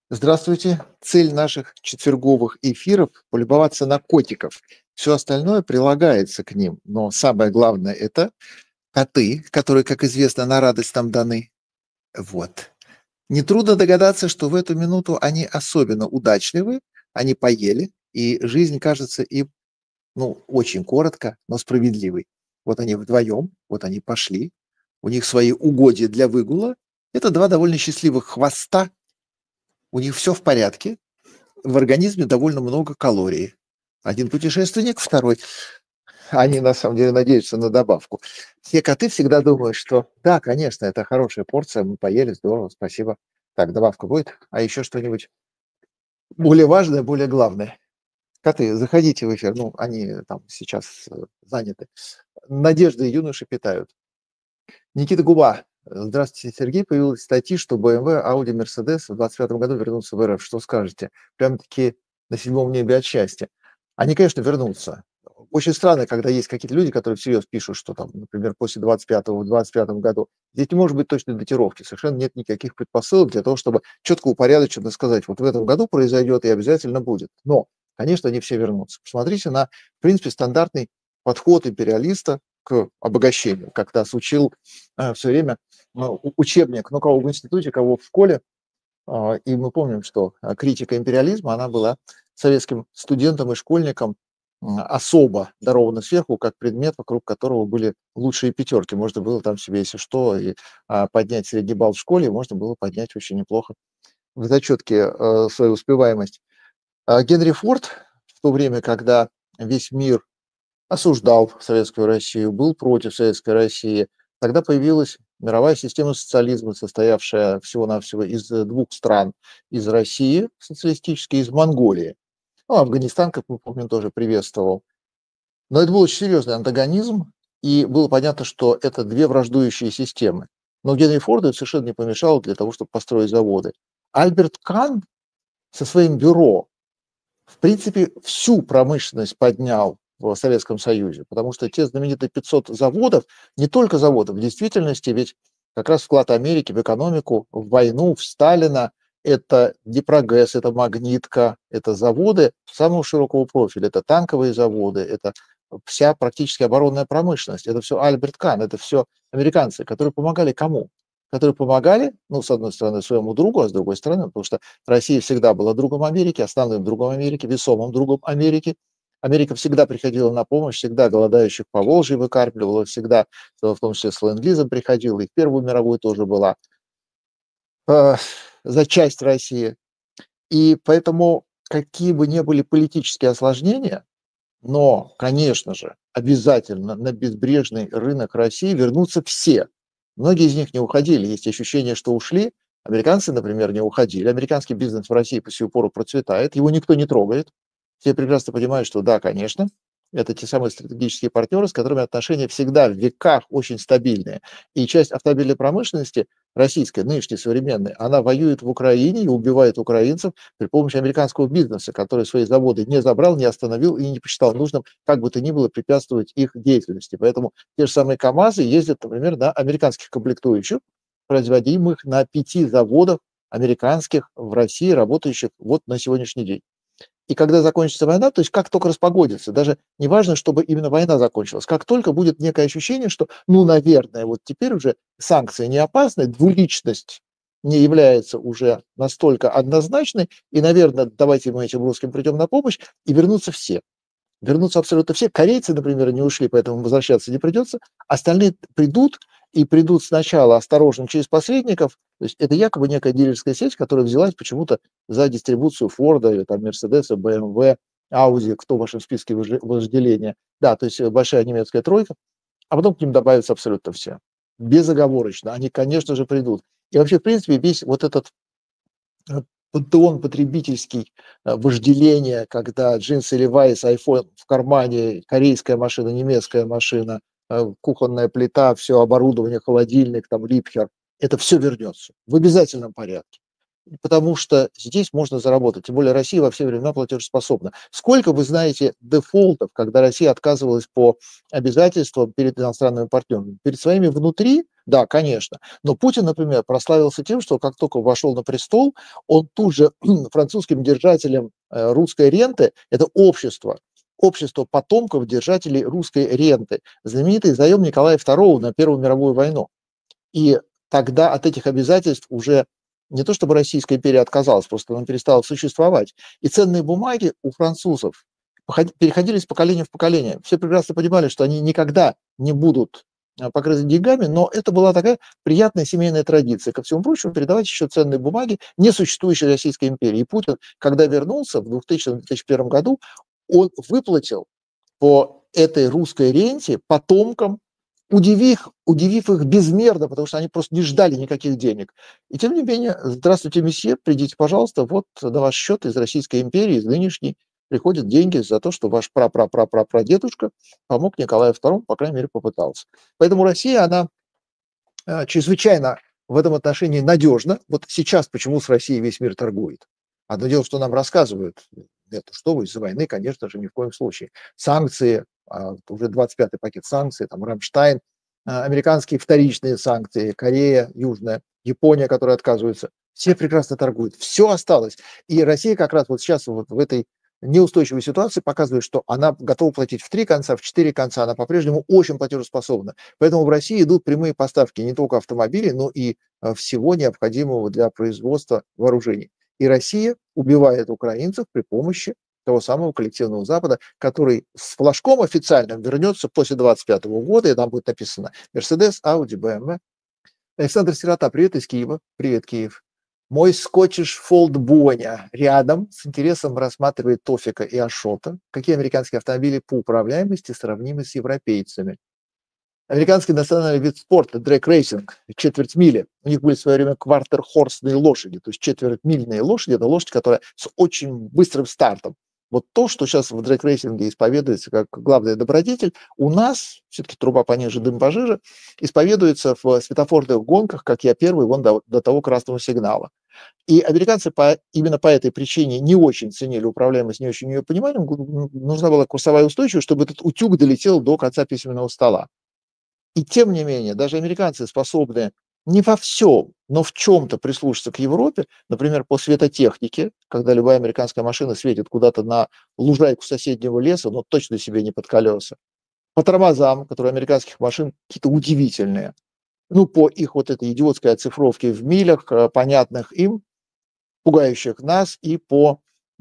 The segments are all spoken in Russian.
Здравствуйте. Цель наших четверговых эфиров – полюбоваться на котиков. Все остальное прилагается к ним, но самое главное – это коты, которые, как известно, на радость нам даны. Вот. Нетрудно догадаться, что в эту минуту они особенно удачливы, они поели, и жизнь кажется им, очень коротко, но справедливой. Вот они вдвоем, вот они пошли, у них свои угодья для выгула. Это два довольно счастливых хвоста, у них все в порядке, в организме довольно много калорий. Один путешественник, второй они на самом деле надеются на добавку. Все коты всегда думают, что да, конечно, это хорошая порция, мы поели, здорово, спасибо. Так, добавка будет? А еще что-нибудь более важное, более главное? Коты, заходите в эфир. Ну, они там сейчас заняты. Надежды юноши питают. Никита Губа. Здравствуйте, Сергей. Появилась статьи, что BMW, Audi, Mercedes в 25 году вернутся в РФ. Что скажете? Прям-таки на седьмом небе от счастья. Они, конечно, вернутся. Очень странно, когда есть какие-то люди, которые всерьез пишут, что там, например, после 25-го, в 25 году. Здесь не может быть точной датировки. Совершенно нет никаких предпосылок для того, чтобы четко упорядоченно сказать, вот в этом году произойдет и обязательно будет. Но, конечно, они все вернутся. Посмотрите на, в принципе, стандартный подход империалиста к обогащению. Как нас учил все время учебник, ну, кого в институте, кого в школе. И мы помним, что критика империализма, она была советским студентам и школьникам особо дарована сверху, как предмет, вокруг которого были лучшие пятерки. Можно было там себе, если что, и поднять средний балл в школе, можно было поднять очень неплохо в зачетке свою успеваемость. Генри Форд в то время, когда весь мир осуждал Советскую Россию, был против Советской России. Тогда появилась мировая система социализма, состоявшая всего-навсего из двух стран. Из России социалистической, из Монголии. Ну, Афганистан, как мы помним, тоже приветствовал. Но это был очень серьезный антагонизм, и было понятно, что это две враждующие системы. Но Генри Форду это совершенно не помешало для того, чтобы построить заводы. Альберт Кан со своим бюро в принципе, всю промышленность поднял в Советском Союзе, потому что те знаменитые 500 заводов, не только заводов, в действительности ведь как раз вклад Америки в экономику, в войну, в Сталина, это Дипрогэс, это Магнитка, это заводы самого широкого профиля, это танковые заводы, это вся практически оборонная промышленность, это все Альберт Кан, это все американцы, которые помогали кому? Которые помогали, ну, с одной стороны, своему другу, а с другой стороны, потому что Россия всегда была другом Америки, основным другом Америки, весомым другом Америки. Америка всегда приходила на помощь, всегда голодающих по Волжье выкармливала, всегда, в том числе с ленд-лизом приходила, и в Первую мировую тоже была э, за часть России. И поэтому, какие бы ни были политические осложнения, но, конечно же, обязательно на безбрежный рынок России вернутся все. Многие из них не уходили. Есть ощущение, что ушли. Американцы, например, не уходили. Американский бизнес в России по сию пору процветает. Его никто не трогает. Все прекрасно понимают, что да, конечно, это те самые стратегические партнеры, с которыми отношения всегда в веках очень стабильные. И часть автомобильной промышленности российской, нынешней, современной, она воюет в Украине и убивает украинцев при помощи американского бизнеса, который свои заводы не забрал, не остановил и не посчитал нужным как бы то ни было препятствовать их деятельности. Поэтому те же самые КАМАЗы ездят, например, на американских комплектующих, производимых на 5 заводах американских в России, работающих вот на сегодняшний день. И когда закончится война, то есть как только распогодится, даже не важно, чтобы именно война закончилась, как только будет некое ощущение, что, ну, наверное, вот теперь уже санкции не опасны, двуличность не является уже настолько однозначной, и, наверное, давайте мы этим русским придем на помощь, и вернутся все. Вернутся абсолютно все. Корейцы, например, не ушли, поэтому возвращаться не придется. Остальные придут, и придут сначала осторожно через посредников. То есть это якобы некая дилерская сеть, которая взялась почему-то за дистрибуцию Форда, или там Мерседеса, БМВ, Ауди, кто в вашем списке вожделения. Да, то есть большая немецкая тройка, а потом к ним добавятся абсолютно все. Безоговорочно. Они, конечно же, придут. И вообще, в принципе, весь вот этот э, пантеон потребительский, вожделения, когда джинсы Levi's, iPhone в кармане, корейская машина, немецкая машина, кухонная плита, все оборудование, холодильник, там, Липхер, это все вернется в обязательном порядке. потому что здесь можно заработать. Тем более Россия во все времена платежеспособна. Сколько, вы знаете, дефолтов, когда Россия отказывалась по обязательствам перед иностранными партнерами? Перед своими внутри, да, конечно. Но Путин, например, прославился тем, что как только вошел на престол, он тут же французским держателем русской ренты, это общество потомков держателей русской ренты, знаменитый заем Николая II на Первую мировую войну. И тогда от этих обязательств уже не то чтобы Российская империя отказалась, просто она перестала существовать. И ценные бумаги у французов переходили из поколения в поколение. Все прекрасно понимали, что они никогда не будут покрыты деньгами, но это была такая приятная семейная традиция. Ко всему прочему, передавать еще ценные бумаги несуществующей Российской империи. И Путин, когда вернулся в 2000-2001 году, он по этой русской ренте потомкам, удивив их безмерно, потому что они просто не ждали никаких денег. И тем не менее, здравствуйте, месье, придите, пожалуйста, вот на ваш счет из Российской империи, из нынешней, приходят деньги за то, что ваш прадедушка помог Николаю II, по крайней мере, попытался. Поэтому Россия, она чрезвычайно в этом отношении надежна. Вот сейчас почему с Россией весь мир торгует. Одно дело, что нам рассказывают, это что вы, из-за войны, конечно же, ни в коем случае. Санкции, уже 25-й пакет санкций, там Рамштайн, американские вторичные санкции, Корея Южная, Япония, которая отказывается, все прекрасно торгуют. Все осталось. И Россия как раз вот сейчас вот в этой неустойчивой ситуации показывает, что она готова платить в 3 конца, в 4 конца, она по-прежнему очень платежеспособна. Поэтому в России идут прямые поставки не только автомобилей, но и всего необходимого для производства вооружений. И Россия убивает украинцев при помощи того самого коллективного Запада, который с флажком официальным вернется после 2025 года, и там будет написано Mercedes, Audi, BMW. Александр Сирота, привет из Киева. Привет, Киев. Мой Scottish Fold Bonia рядом с интересом рассматривает Тофика и Ашота. Какие американские автомобили по управляемости сравнимы с европейцами? Американский национальный вид спорта, дрэг-рейсинг, четверть мили. У них были в свое время квартер-хорсные лошади, то есть четвертьмильные лошади. Это лошадь, которая с очень быстрым стартом. Вот то, что сейчас в дрэг-рейсинге исповедуется как главный добродетель, у нас, все-таки труба пониже, дым пожиже, исповедуется в светофорных гонках, как я первый, вон до того красного сигнала. И американцы именно по этой причине не очень ценили управляемость, не очень ее понимали. Нужна была курсовая устойчивость, чтобы этот утюг долетел до конца письменного стола. И тем не менее, даже американцы способны не во всем, но в чем-то прислушаться к Европе, например, по светотехнике, когда любая американская машина светит куда-то на лужайку соседнего леса, но точно себе не под колеса. По тормозам, которые у американских машин какие-то удивительные. Ну, по их вот этой идиотской оцифровке в милях, понятных им, пугающих нас, и по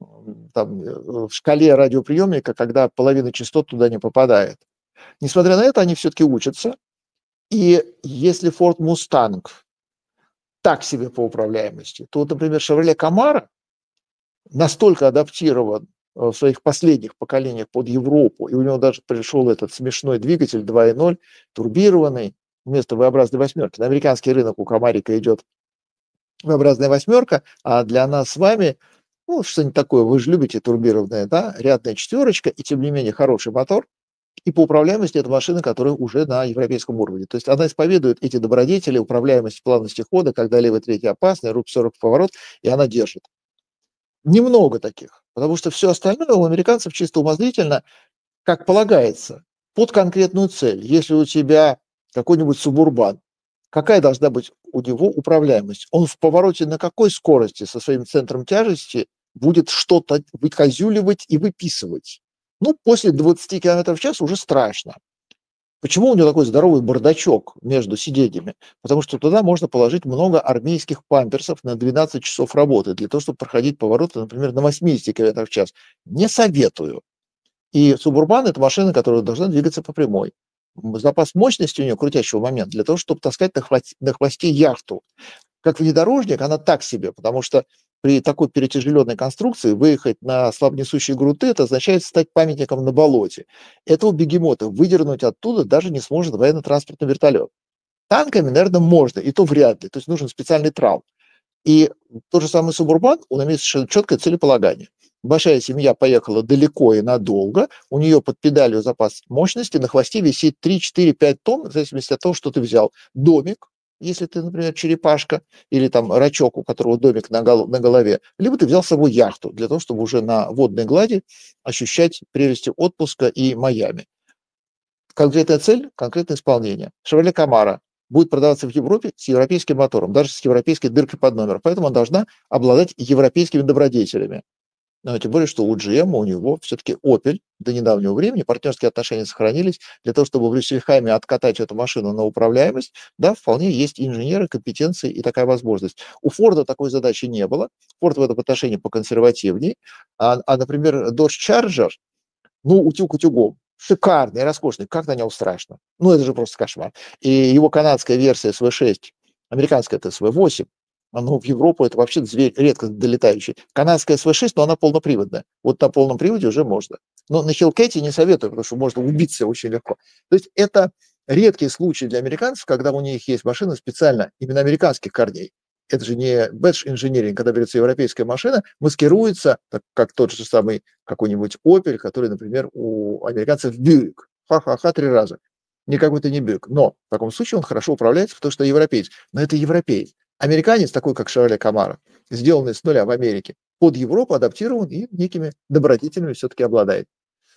в шкале радиоприемника, когда половина частот туда не попадает. Несмотря на это, они все-таки учатся. И если Ford Mustang так себе по управляемости, то, например, Chevrolet Camaro настолько адаптирован в своих последних поколениях под Европу, и у него даже пришел этот смешной двигатель 2.0, турбированный, вместо V-образной восьмерки. На американский рынок у Камарика идет V-образная восьмерка, а для нас с вами, ну, что-нибудь такое, вы же любите турбированное, да, рядная четверочка, и тем не менее хороший мотор. И по управляемости это машина, которая уже на европейском уровне. То есть она исповедует эти добродетели, управляемость, плавности хода, когда левый, третий опасный, рубь 40 в поворот, и она держит. Немного таких, потому что все остальное у американцев чисто умозрительно, как полагается, под конкретную цель. Если у тебя какой-нибудь субурбан, какая должна быть у него управляемость? Он в повороте на какой скорости со своим центром тяжести будет что-то выкозюливать и выписывать? Ну, после 20 км в час уже страшно. Почему у него такой здоровый бардачок между сиденьями? Потому что туда можно положить много армейских памперсов на 12 часов работы для того, чтобы проходить повороты, например, на 80 км в час. Не советую. И Субурбан – это машина, которая должна двигаться по прямой. Запас мощности у нее, крутящего момента, для того, чтобы таскать на хвосте яхту. Как внедорожник, она так себе, потому что при такой перетяжеленной конструкции выехать на слабонесущие грунты – это означает стать памятником на болоте. Этого бегемота выдернуть оттуда даже не сможет военно-транспортный вертолет. Танками, наверное, можно, и то вряд ли. То есть нужен специальный трал. И тот же самый Субурбан, он имеет совершенно четкое целеполагание. Большая семья поехала далеко и надолго, у нее под педалью запас мощности, на хвосте висит 3, 4, 5 тонн, в зависимости от того, что ты взял. Домик, если ты, например, черепашка или там рачок, у которого домик на голове, либо ты взял с собой яхту для того, чтобы уже на водной глади ощущать прелести отпуска и Майами. Конкретная цель, конкретное исполнение. Chevrolet Camaro будет продаваться в Европе с европейским мотором, даже с европейской дыркой под номер, поэтому она должна обладать европейскими добродетелями. Тем более, что у GM, у него все-таки Opel до недавнего времени, партнерские отношения сохранились. Для того, чтобы в Рюссельхайме откатать эту машину на управляемость, да, вполне есть инженеры, компетенции и такая возможность. У Форда такой задачи не было. Форд в этом отношении поконсервативнее. Например, Dodge Charger, ну, утюг утюгом. Шикарный, роскошный. Как на нем страшно? Ну, это же просто кошмар. И его канадская версия SV6, американская это SV8, ну, в Европу это вообще зверь редко долетающий. Канадская SV6, но она полноприводная. Вот на полном приводе уже можно. Но на Hellcat не советую, потому что можно убиться очень легко. То есть это редкий случай для американцев, когда у них есть машина специально именно американских корней. Это же не badge engineering, когда берется европейская машина, маскируется, так, как тот же самый какой-нибудь Opel, который, например, у американцев Buick. Ха-ха-ха, 3 раза. Никакой то не Buick. Но в таком случае он хорошо управляется, потому что европеец. Но это европеец. Американец, такой как Chevrolet Camaro, сделанный с нуля в Америке, под Европу адаптирован и некими добродетелями все-таки обладает.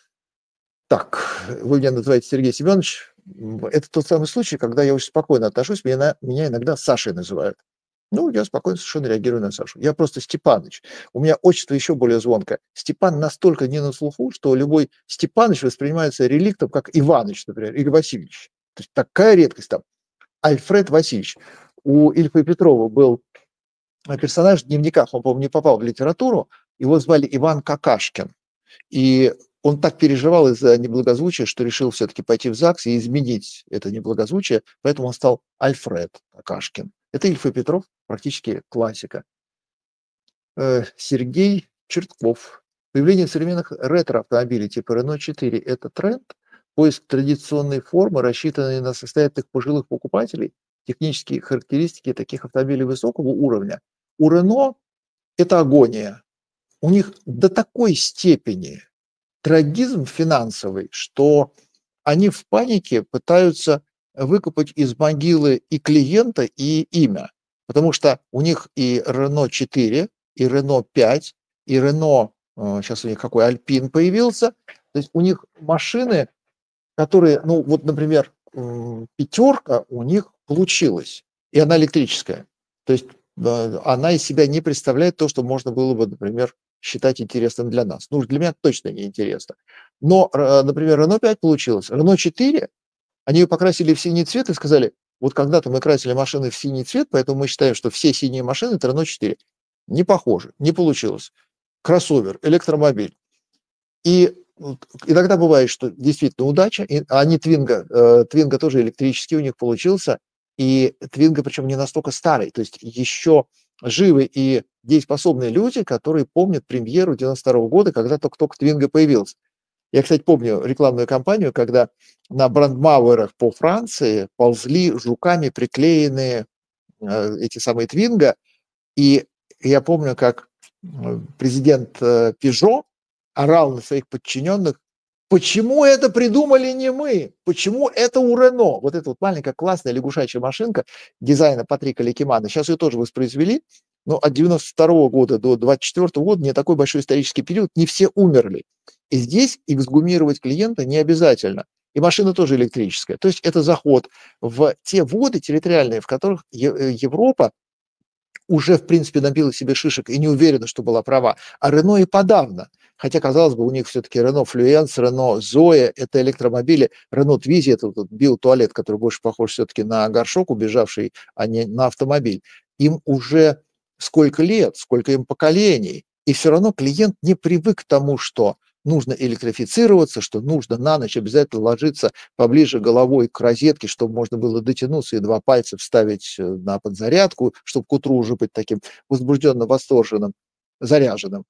Так, вы меня называете Сергей Семенович. Это тот самый случай, когда я очень спокойно отношусь, меня иногда Сашей называют. Ну, я спокойно совершенно реагирую на Сашу. Я просто Степаныч. У меня отчество еще более звонкое. Степан настолько не на слуху, что любой Степаныч воспринимается реликтом, как Иваныч, например, или Васильевич. То есть такая редкость там. Альфред Васильевич. У Ильфа и Петрова был персонаж в дневниках, он, по-моему, не попал в литературу, его звали Иван Какашкин. И он так переживал из-за неблагозвучия, что решил все-таки пойти в ЗАГС и изменить это неблагозвучие, поэтому он стал Альфред Какашкин. Это Ильф и Петров, практически классика. Сергей Чертков. Появление современных ретро-автомобилей типа Renault 4 – это тренд? Поиск традиционной формы, рассчитанной на состоятельных пожилых покупателей, технические характеристики таких автомобилей высокого уровня. У Renault это агония. У них до такой степени трагизм финансовый, что они в панике пытаются выкопать из могилы и клиента, и имя. Потому что у них и Renault 4, и Renault 5, и Renault, сейчас у них какой, Альпин появился. То есть у них машины, которые, ну вот, например, пятерка у них получилась, и она электрическая. То есть она из себя не представляет то, что можно было бы, например, считать интересным для нас. Ну, для меня точно не интересно. Но, например, Renault 5 получилось. Renault 4, они ее покрасили в синий цвет и сказали, вот когда-то мы красили машины в синий цвет, поэтому мы считаем, что все синие машины – это Renault 4. Не похоже, не получилось. Кроссовер, электромобиль. И иногда бывает, что действительно удача, а они Твинго тоже электрический у них получился, и Твинго причем не настолько старый, то есть еще живы и дееспособные люди, которые помнят премьеру 92 года, когда только Твинго появился. Я, кстати, помню рекламную кампанию, когда на брандмауэрах по Франции ползли жуками приклеенные эти самые Твинго, и я помню, как президент Пежо орал на своих подчиненных, почему это придумали не мы, почему это у Рено. Вот эта вот маленькая классная лягушачья машинка дизайна Патрика Лекимана, сейчас ее тоже воспроизвели, но от 92 года до 24 года не такой большой исторический период, не все умерли. И здесь эксгумировать клиента не обязательно. И машина тоже электрическая. То есть это заход в те воды территориальные, в которых Европа уже, в принципе, набила себе шишек и не уверена, что была права. А Рено и подавно. Хотя, казалось бы, у них все-таки Рено Флюенс, Рено Зоя – это электромобили. Рено Твизи – это вот биотуалет, который больше похож все-таки на горшок убежавший, а не на автомобиль. Им уже сколько лет, сколько им поколений. И все равно клиент не привык к тому, что нужно электрифицироваться, что нужно на ночь обязательно ложиться поближе головой к розетке, чтобы можно было дотянуться и 2 пальца вставить на подзарядку, чтобы к утру уже быть таким возбужденно восторженным, заряженным.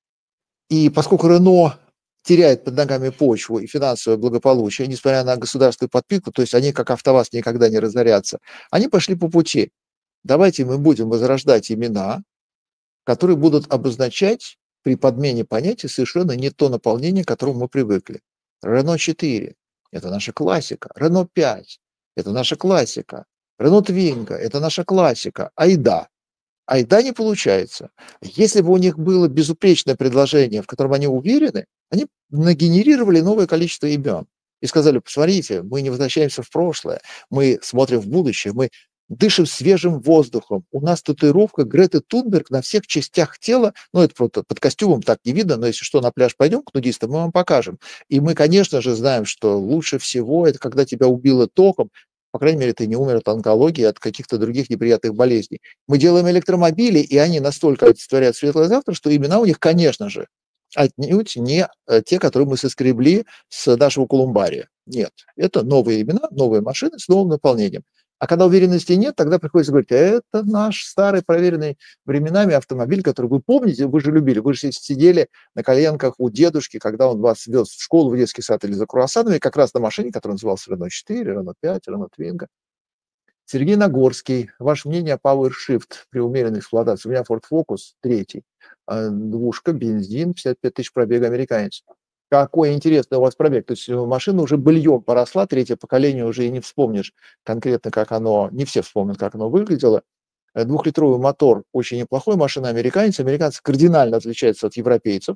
И поскольку Рено теряет под ногами почву и финансовое благополучие, несмотря на государственную подпитку, то есть они, как АвтоВАЗ, никогда не разорятся, они пошли по пути. Давайте мы будем возрождать имена, которые будут обозначать при подмене понятий совершенно не то наполнение, к которому мы привыкли. Renault 4 – это наша классика. Renault 5 – это наша классика. Рено Твинго – это наша классика. Айда. Айда не получается. Если бы у них было безупречное предложение, в котором они уверены, они нагенерировали новое количество имен. И сказали, посмотрите, мы не возвращаемся в прошлое, мы смотрим в будущее, мы дышим свежим воздухом. У нас татуировка Греты Тунберг на всех частях тела. Ну, это просто под костюмом так не видно, но если что, на пляж пойдем к нудистам, мы вам покажем. И мы, конечно же, знаем, что лучше всего это когда тебя убило током, по крайней мере, ты не умер от онкологии, от каких-то других неприятных болезней. Мы делаем электромобили, и они настолько олицетворяют светлое завтра, что имена у них, конечно же, отнюдь не те, которые мы соскребли с нашего колумбария. Нет, это новые имена, новые машины с новым наполнением. А когда уверенности нет, тогда приходится говорить, это наш старый, проверенный временами автомобиль, который вы помните, вы же любили, вы же сидели на коленках у дедушки, когда он вас вез в школу, в детский сад или за круассанами, как раз на машине, которая называлась Renault 4, Renault 5, Renault Twingo. Сергей Нагорский. Ваше мнение о PowerShift при умеренной эксплуатации? У меня Ford Focus 3, двушка, бензин, 55 тысяч пробега, американец. Какой интересный у вас пробег. То есть машина уже быльем поросла, третье поколение, уже и не вспомнишь конкретно, как оно, не все вспомнят, как оно выглядело. Двухлитровый мотор, очень неплохой, машина американец. Американцы кардинально отличаются от европейцев.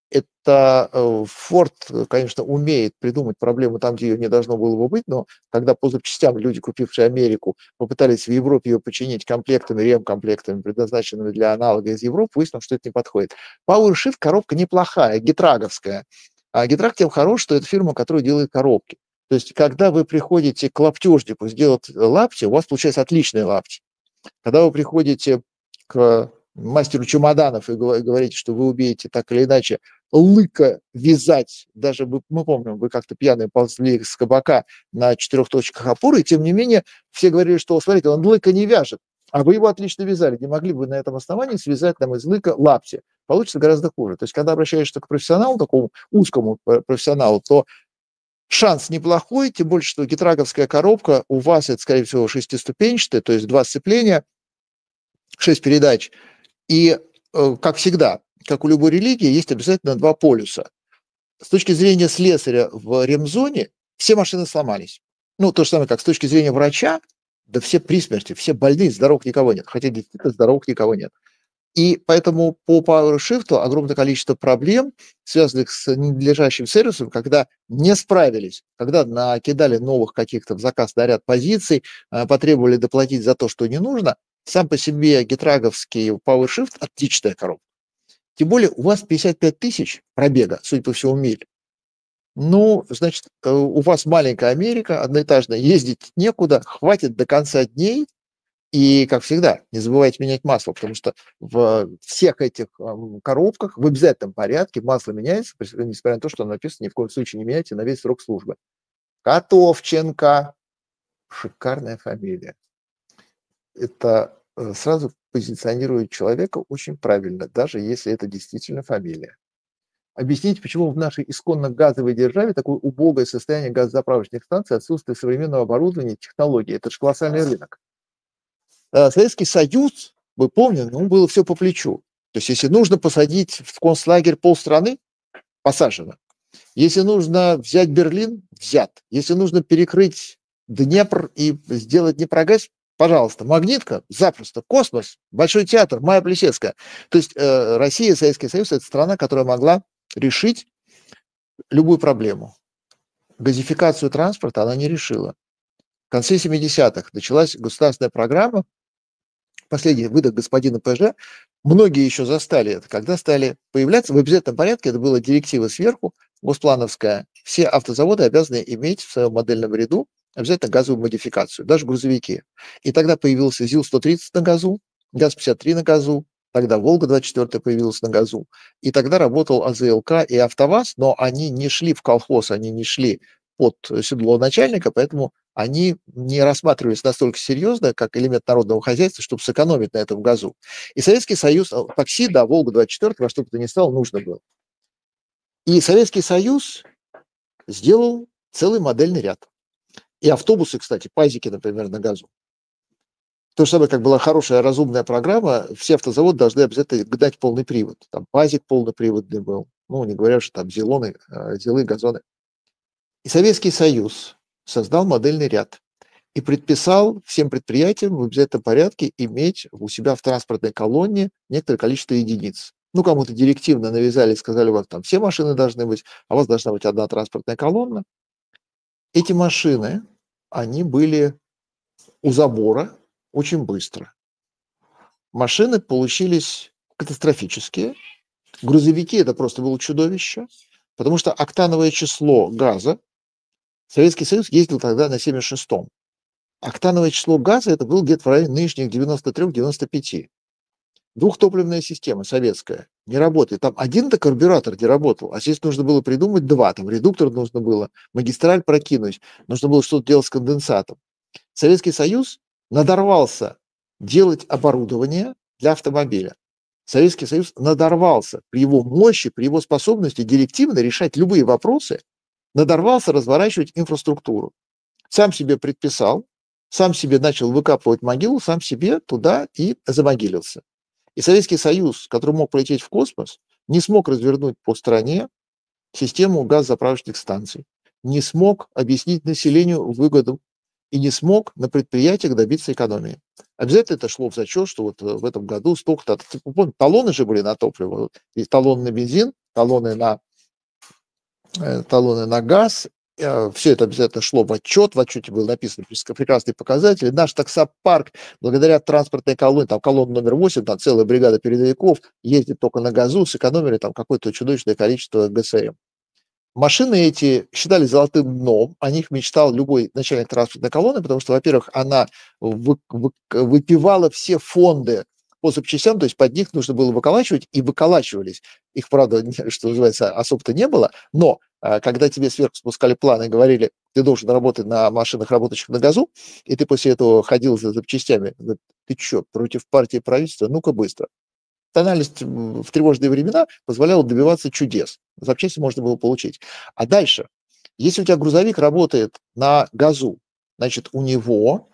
Это Ford, конечно, умеет придумать проблему там, где ее не должно было бы быть, но когда по запчастям люди, купившие Америку, попытались в Европе ее починить комплектами, ремкомплектами, предназначенными для аналога из Европы, выяснилось, что это не подходит. PowerShift коробка неплохая, гетраговская. А Гетраг тем хорош, что это фирма, которая делает коробки. То есть, когда вы приходите к лаптежнику сделать лапти, у вас получается отличные лапти. Когда вы приходите к мастеру чемоданов и говорите, что вы умеете так или иначе лыка вязать, даже мы помним, вы как-то пьяные ползли с кабака на 4 точках опоры, и тем не менее все говорили, что, смотрите, он лыка не вяжет, а вы его отлично вязали, не могли бы на этом основании связать нам из лыка лапти. Получится гораздо хуже. То есть, когда обращаешься к профессионалу, такому узкому профессионалу, то шанс неплохой, тем более, что гетраговская коробка у вас, это, скорее всего, шестиступенчатая, то есть 2 сцепления, 6 передач. И, как всегда, как у любой религии, есть обязательно 2 полюса. С точки зрения слесаря в ремзоне все машины сломались. Ну, то же самое, как с точки зрения врача, да все при смерти, все больные, здоровых никого нет. Хотя действительно здоровых никого нет. И поэтому по PowerShift огромное количество проблем, связанных с ненадлежащим сервисом, когда не справились, когда накидали новых каких-то в заказ на ряд позиций, потребовали доплатить за то, что не нужно. Сам по себе гетраговский PowerShift – отличная коробка. Тем более у вас 55 тысяч пробега, судя по всему, миль. Ну, значит, у вас маленькая Америка, одноэтажная, ездить некуда, хватит до конца дней. И, как всегда, не забывайте менять масло, потому что в всех этих коробках в обязательном порядке масло меняется, несмотря на то, что написано, ни в коем случае не меняйте на весь срок службы. Котовченко. Шикарная фамилия. Это сразу позиционирует человека очень правильно, даже если это действительно фамилия. Объясните, почему в нашей исконно газовой державе такое убогое состояние газозаправочных станций, отсутствие современного оборудования, технологий. Это же колоссальный рынок. Советский Союз, вы помните, ну, было все по плечу. То есть, если нужно посадить в концлагерь полстраны, посажено. Если нужно взять Берлин, взят. Если нужно перекрыть Днепр и сделать Днепрогэс, пожалуйста. Магнитка, запросто. Космос, Большой театр, Майя Плесецкая. То есть Россия, Советский Союз – это страна, которая могла решить любую проблему. Газификацию транспорта она не решила. В конце 70-х началась государственная программа, последний выдох господина ПЖ, многие еще застали это, когда стали появляться в обязательном порядке, это была директива сверху, госплановская, все автозаводы обязаны иметь в своем модельном ряду обязательно газовую модификацию, даже грузовики. И тогда появился ЗИЛ-130 на газу, ГАЗ-53 на газу, тогда Волга-24 появилась на газу, и тогда работал АЗЛК и АвтоВАЗ, но они не шли в колхоз, они не шли под седло начальника, поэтому они не рассматривались настолько серьезно, как элемент народного хозяйства, чтобы сэкономить на этом газу. И Советский Союз, такси, да, Волга-24, во что бы то ни стало, нужно было. И Советский Союз сделал целый модельный ряд. И автобусы, кстати, пазики, например, на газу. То же самое, как была хорошая разумная программа, все автозаводы должны обязательно гнать полный привод. Там пазик полноприводный был, ну, не говоря, что там зилы, газоны. И Советский Союз создал модельный ряд. и предписал всем предприятиям в обязательном порядке иметь у себя в транспортной колонне некоторое количество единиц. Ну, кому-то директивно навязали, сказали, у вас там все машины должны быть, а у вас должна быть одна транспортная колонна. Эти машины, они были у забора очень быстро. Машины получились катастрофические. Грузовики – это просто было чудовище, потому что октановое число газа, Советский Союз ездил тогда на 76-м. Октановое число газа это был где-то в районе нынешних 93-95. Двухтопливная система советская не работает. Там один-то карбюратор не работал, а здесь нужно было придумать два. Там редуктор нужно было, магистраль прокинуть, нужно было что-то делать с конденсатом. Советский Союз надорвался делать оборудование для автомобиля. Советский Союз надорвался при его мощи, при его способности директивно решать любые вопросы, надорвался разворачивать инфраструктуру. Сам себе предписал, сам себе начал выкапывать могилу, сам себе туда и замогилился. И Советский Союз, который мог полететь в космос, не смог развернуть по стране систему газозаправочных станций, не смог объяснить населению выгоду и не смог на предприятиях добиться экономии. Обязательно это шло в зачет, что вот в этом году столько-то... Талоны же были на топливо. Есть талоны на бензин, талоны на газ. Все это обязательно шло в отчете было написано прекрасные показатели. Наш таксопарк, благодаря транспортной колонне, там колонна номер 8, там целая бригада передовиков, ездит только на газу, сэкономили там какое-то чудовищное количество ГСМ. Машины эти считали золотым дном, о них мечтал любой начальник транспортной колонны, потому что, во-первых, она выпивала все фонды по запчастям, то есть под них нужно было выколачивать, и выколачивались. Их, правда, что называется, особо-то не было, но когда тебе сверху спускали планы и говорили, ты должен работать на машинах, работающих на газу, и ты после этого ходил за запчастями, ты что, против партии и правительства? Ну-ка быстро. Тональность в тревожные времена позволяла добиваться чудес. Запчасти можно было получить. А дальше, если у тебя грузовик работает на газу, значит, у него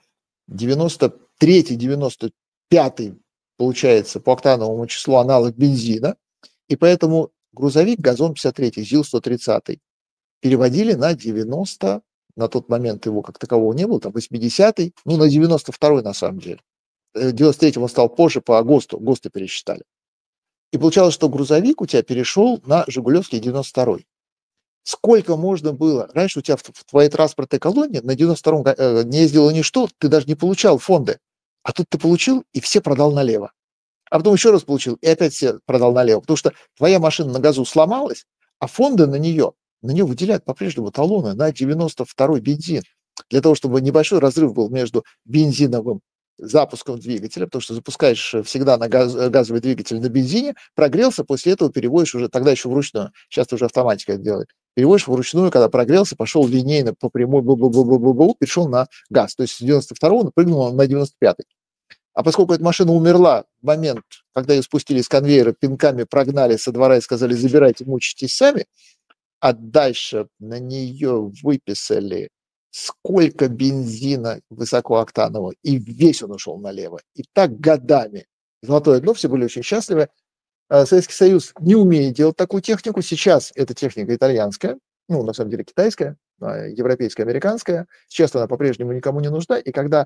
93-й, 95-й, получается, по октановому числу аналог бензина, и поэтому грузовик ГАЗон-53, ЗИЛ-130 переводили на 90, на тот момент его как такового не было, там 80-й, ну на 92-й на самом деле. В 93-м он стал позже, по ГОСТу пересчитали. И получалось, что грузовик у тебя перешел на Жигулевский 92-й. Сколько можно было? Раньше у тебя в твоей транспортной колонне на 92-м не ездило ничто, ты даже не получал фонды. А тут ты получил и все продал налево. А потом еще раз получил и опять все продал налево. Потому что твоя машина на газу сломалась, а фонды на нее выделяют по-прежнему талоны на 92-й бензин. Для того, чтобы небольшой разрыв был между бензиновым запуском двигателя, потому что запускаешь всегда на газовый двигатель на бензине, прогрелся, после этого переводишь уже, тогда еще вручную, сейчас уже автоматика это делает, переводишь вручную, когда прогрелся, пошел линейно по прямой, перешел на газ. То есть с 92-го напрыгнул на 95-й. А поскольку эта машина умерла в момент, когда ее спустили с конвейера, пинками прогнали со двора и сказали, забирайте, мучитесь сами, а дальше на нее выписали сколько бензина высокооктанового, и весь он ушел налево. И так годами. Золотое дно, все были очень счастливы. Советский Союз не умеет делать такую технику. Сейчас эта техника итальянская, ну, на самом деле китайская, европейская, американская. Сейчас она по-прежнему никому не нужна. И когда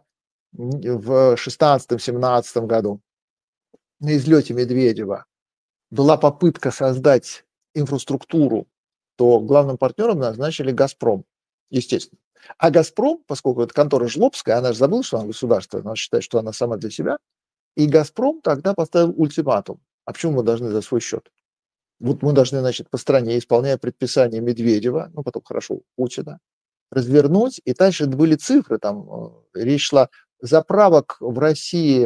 в 16-17 году на излете Медведева была попытка создать инфраструктуру, то главным партнером назначили «Газпром», естественно. А «Газпром», поскольку это контора жлобская, она же забыла, что она государство, она считает, что она сама для себя, и «Газпром» тогда поставил ультиматум. А почему мы должны за свой счет? Вот мы должны, значит, по стране, исполняя предписание Медведева, ну, потом хорошо, Путина, развернуть, и дальше были цифры, там речь шла, заправок в России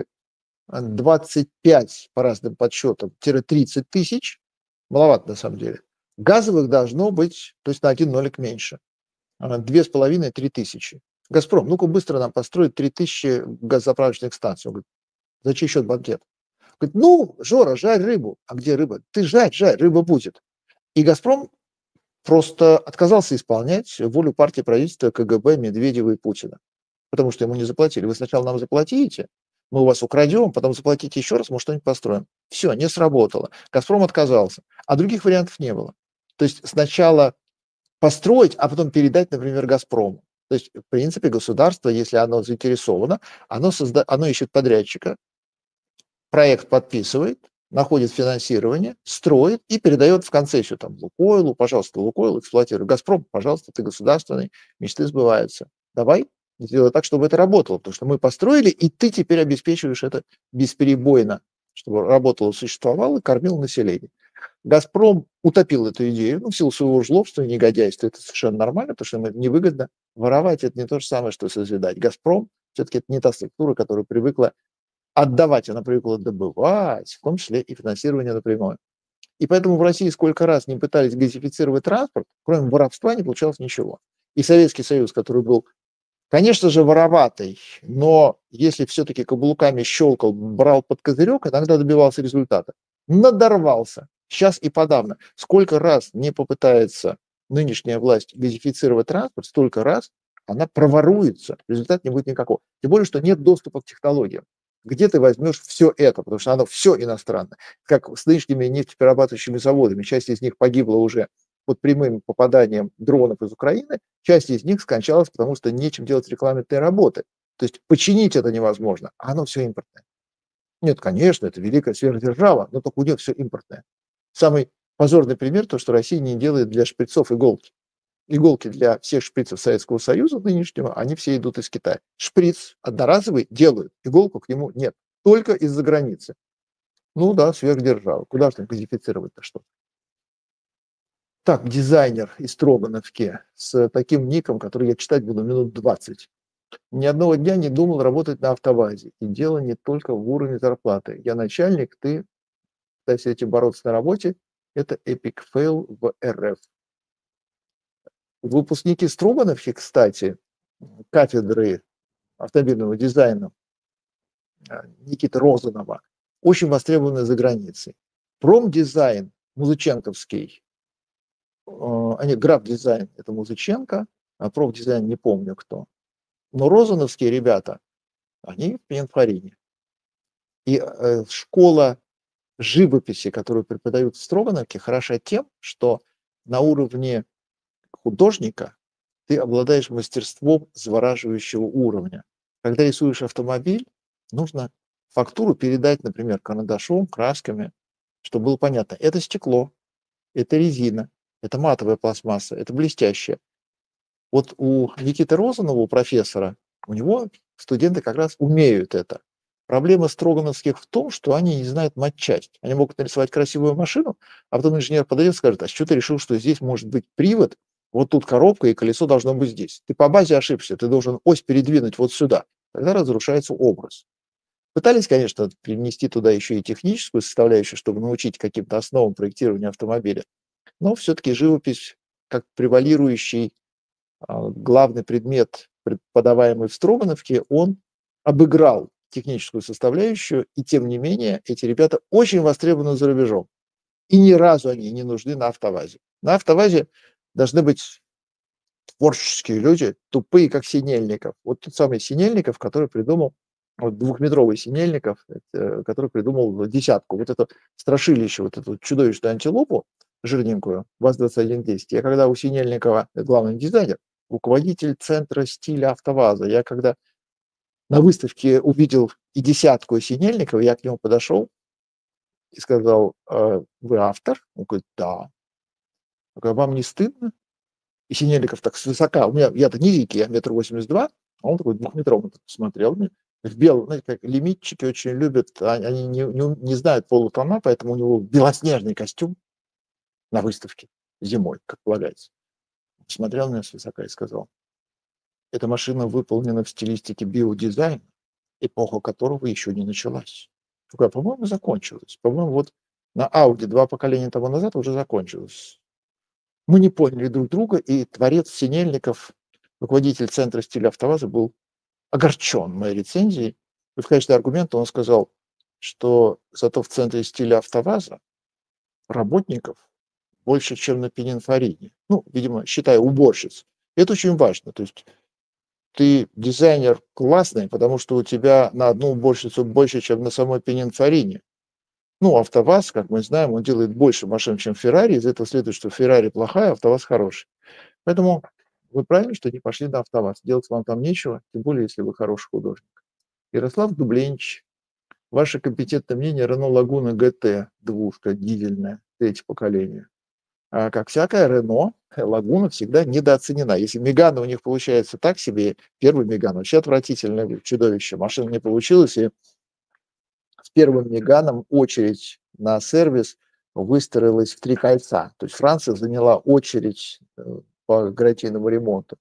25, по разным подсчетам, 30 тысяч, маловато на самом деле. Газовых должно быть, то есть на один нолик меньше. 2,5-3 тысячи. «Газпром, ну-ка быстро нам построить 3000 газозаправочных станций». Он говорит, за чей счет банкет? Говорит, ну, Жора, жарь рыбу. А где рыба? Ты жарь, рыба будет. И «Газпром» просто отказался исполнять волю партии, правительства, КГБ, Медведева и Путина. Потому что ему не заплатили. Вы сначала нам заплатите, мы у вас украдем, потом заплатите еще раз, мы что-нибудь построим. Все, не сработало. «Газпром» отказался. А других вариантов не было. То есть сначала построить, а потом передать, например, «Газпрому». То есть, в принципе, государство, если оно заинтересовано, оно ищет подрядчика, проект подписывает, находит финансирование, строит и передает в концессию там Лукойлу, пожалуйста, Лукойл эксплуатируй, Газпром, пожалуйста, ты государственный, мечты сбываются. Давай сделай так, чтобы это работало, потому что мы построили, и ты теперь обеспечиваешь это бесперебойно, чтобы работало, существовало и кормил население. Газпром утопил эту идею, ну, в силу своего жлобства и негодяйства. Это совершенно нормально, потому что им невыгодно. Воровать – это не то же самое, что созидать. Газпром все-таки это не та структура, которая привыкла отдавать, она привыкла добывать, в том числе и финансирование напрямую. И поэтому в России сколько раз не пытались газифицировать транспорт, кроме воровства не получалось ничего. И Советский Союз, который был, конечно же, вороватый, но если все-таки каблуками щелкал, брал под козырек, иногда добивался результата. Надорвался. Сейчас и подавно. Сколько раз не попытается нынешняя власть газифицировать транспорт, столько раз она проворуется, результат не будет никакого. Тем более, что нет доступа к технологиям. Где ты возьмешь все это, потому что оно все иностранное. Как с нынешними нефтеперерабатывающими заводами, часть из них погибла уже под прямым попаданием дронов из Украины, часть из них скончалась, потому что нечем делать рекламные работы. То есть починить это невозможно, а оно все импортное. Нет, конечно, это великая сверхдержава, но только у нее все импортное. Самый позорный пример, то, что Россия не делает для шприцов иголки. Иголки для всех шприцев Советского Союза нынешнего, они все идут из Китая. Шприц одноразовый делают, иголку к нему нет, только из-за границы. Ну да, сверхдержава. Куда же там кодифицировать-то что? Так, дизайнер из Строгановки с таким ником, который я читать буду минут 20. Ни одного дня не думал работать на автовазе. И дело не только в уровне зарплаты. Я начальник, ты пытайся этим бороться на работе. Это эпик фейл в РФ. Выпускники Строгановки, кстати, кафедры автомобильного дизайна Никиты Розанова, очень востребованы за границей. Промдизайн Музыченковский, граф-дизайн это Музыченко, а профдизайн не помню кто. Но розановские ребята, они в Пининфарине. И школа живописи, которую преподают в Строгановке, хороша тем, что на уровне художника ты обладаешь мастерством завораживающего уровня. Когда рисуешь автомобиль, нужно фактуру передать, например, карандашом, красками, чтобы было понятно. Это стекло, это резина, это матовая пластмасса, это блестящее. Вот у Никиты Розанова, у профессора, у него студенты как раз умеют это. Проблема строгановских в том, что они не знают матчасть. Они могут нарисовать красивую машину, а потом инженер подойдет и скажет, а что ты решил, что здесь может быть привод, вот тут коробка и колесо должно быть здесь. Ты по базе ошибся, ты должен ось передвинуть вот сюда. Тогда разрушается образ. Пытались, конечно, принести туда еще и техническую составляющую, чтобы научить каким-то основам проектирования автомобиля, но все-таки живопись как превалирующий главный предмет, преподаваемый в Строгановке, он обыграл техническую составляющую, и тем не менее эти ребята очень востребованы за рубежом. И ни разу они не нужны на автовазе. На автовазе должны быть творческие люди, тупые, как Синельников. Вот тот самый Синельников, который придумал, вот двухметровый Синельников, который придумал десятку. Вот это страшилище, вот эту чудовищную антилопу, жирненькую, ВАЗ-2110. Я когда у Синельникова, главный дизайнер, руководитель центра стиля автоваза, я когда на выставке увидел и десятку Синельникова, я к нему подошел и сказал, вы автор? Он говорит, да. Я говорю, вам не стыдно? И Синельников так свысока, я-то низенький, я 1,82 м, а он такой двухметровый, посмотрел мне, в белом, знаете, как лимитчики очень любят, они не знают полутона, поэтому у него белоснежный костюм на выставке зимой, как полагается. Посмотрел на меня свысока и сказал, эта машина выполнена в стилистике биодизайна, эпоха которого еще не началась. Такое, по-моему, закончилась. По-моему, вот на Audi 2 поколения тому назад уже закончилась. Мы не поняли друг друга, и творец Синельников, руководитель центра стиля автоваза, был огорчен моей рецензией. И в качестве аргумента он сказал, что зато в центре стиля автоваза работников больше, чем на Пининфарине. Ну, видимо, считая уборщиц. Это очень важно. То есть ты дизайнер классный, потому что у тебя на одну уборщицу больше, чем на самой Пининфарине. Ну, АвтоВАЗ, как мы знаем, он делает больше машин, чем Феррари. Из этого следует, что Феррари плохая, АвтоВАЗ хороший. Поэтому Вы правильно, что не пошли на АвтоВАЗ. Делать вам там нечего, тем более, если вы хороший художник. Ярослав Дубленич, ваше компетентное мнение: Renault Laguna GT, двушка, дизельная, третье поколение. Как всякая Renault, Лагуна всегда недооценена. Если Мегана у них получается так себе, первый Меган вообще отвратительное чудовище. Машина не получилась, и с первым Меганом очередь на сервис выстроилась в 3 кольца. То есть Франция заняла очередь по гарантийному ремонту.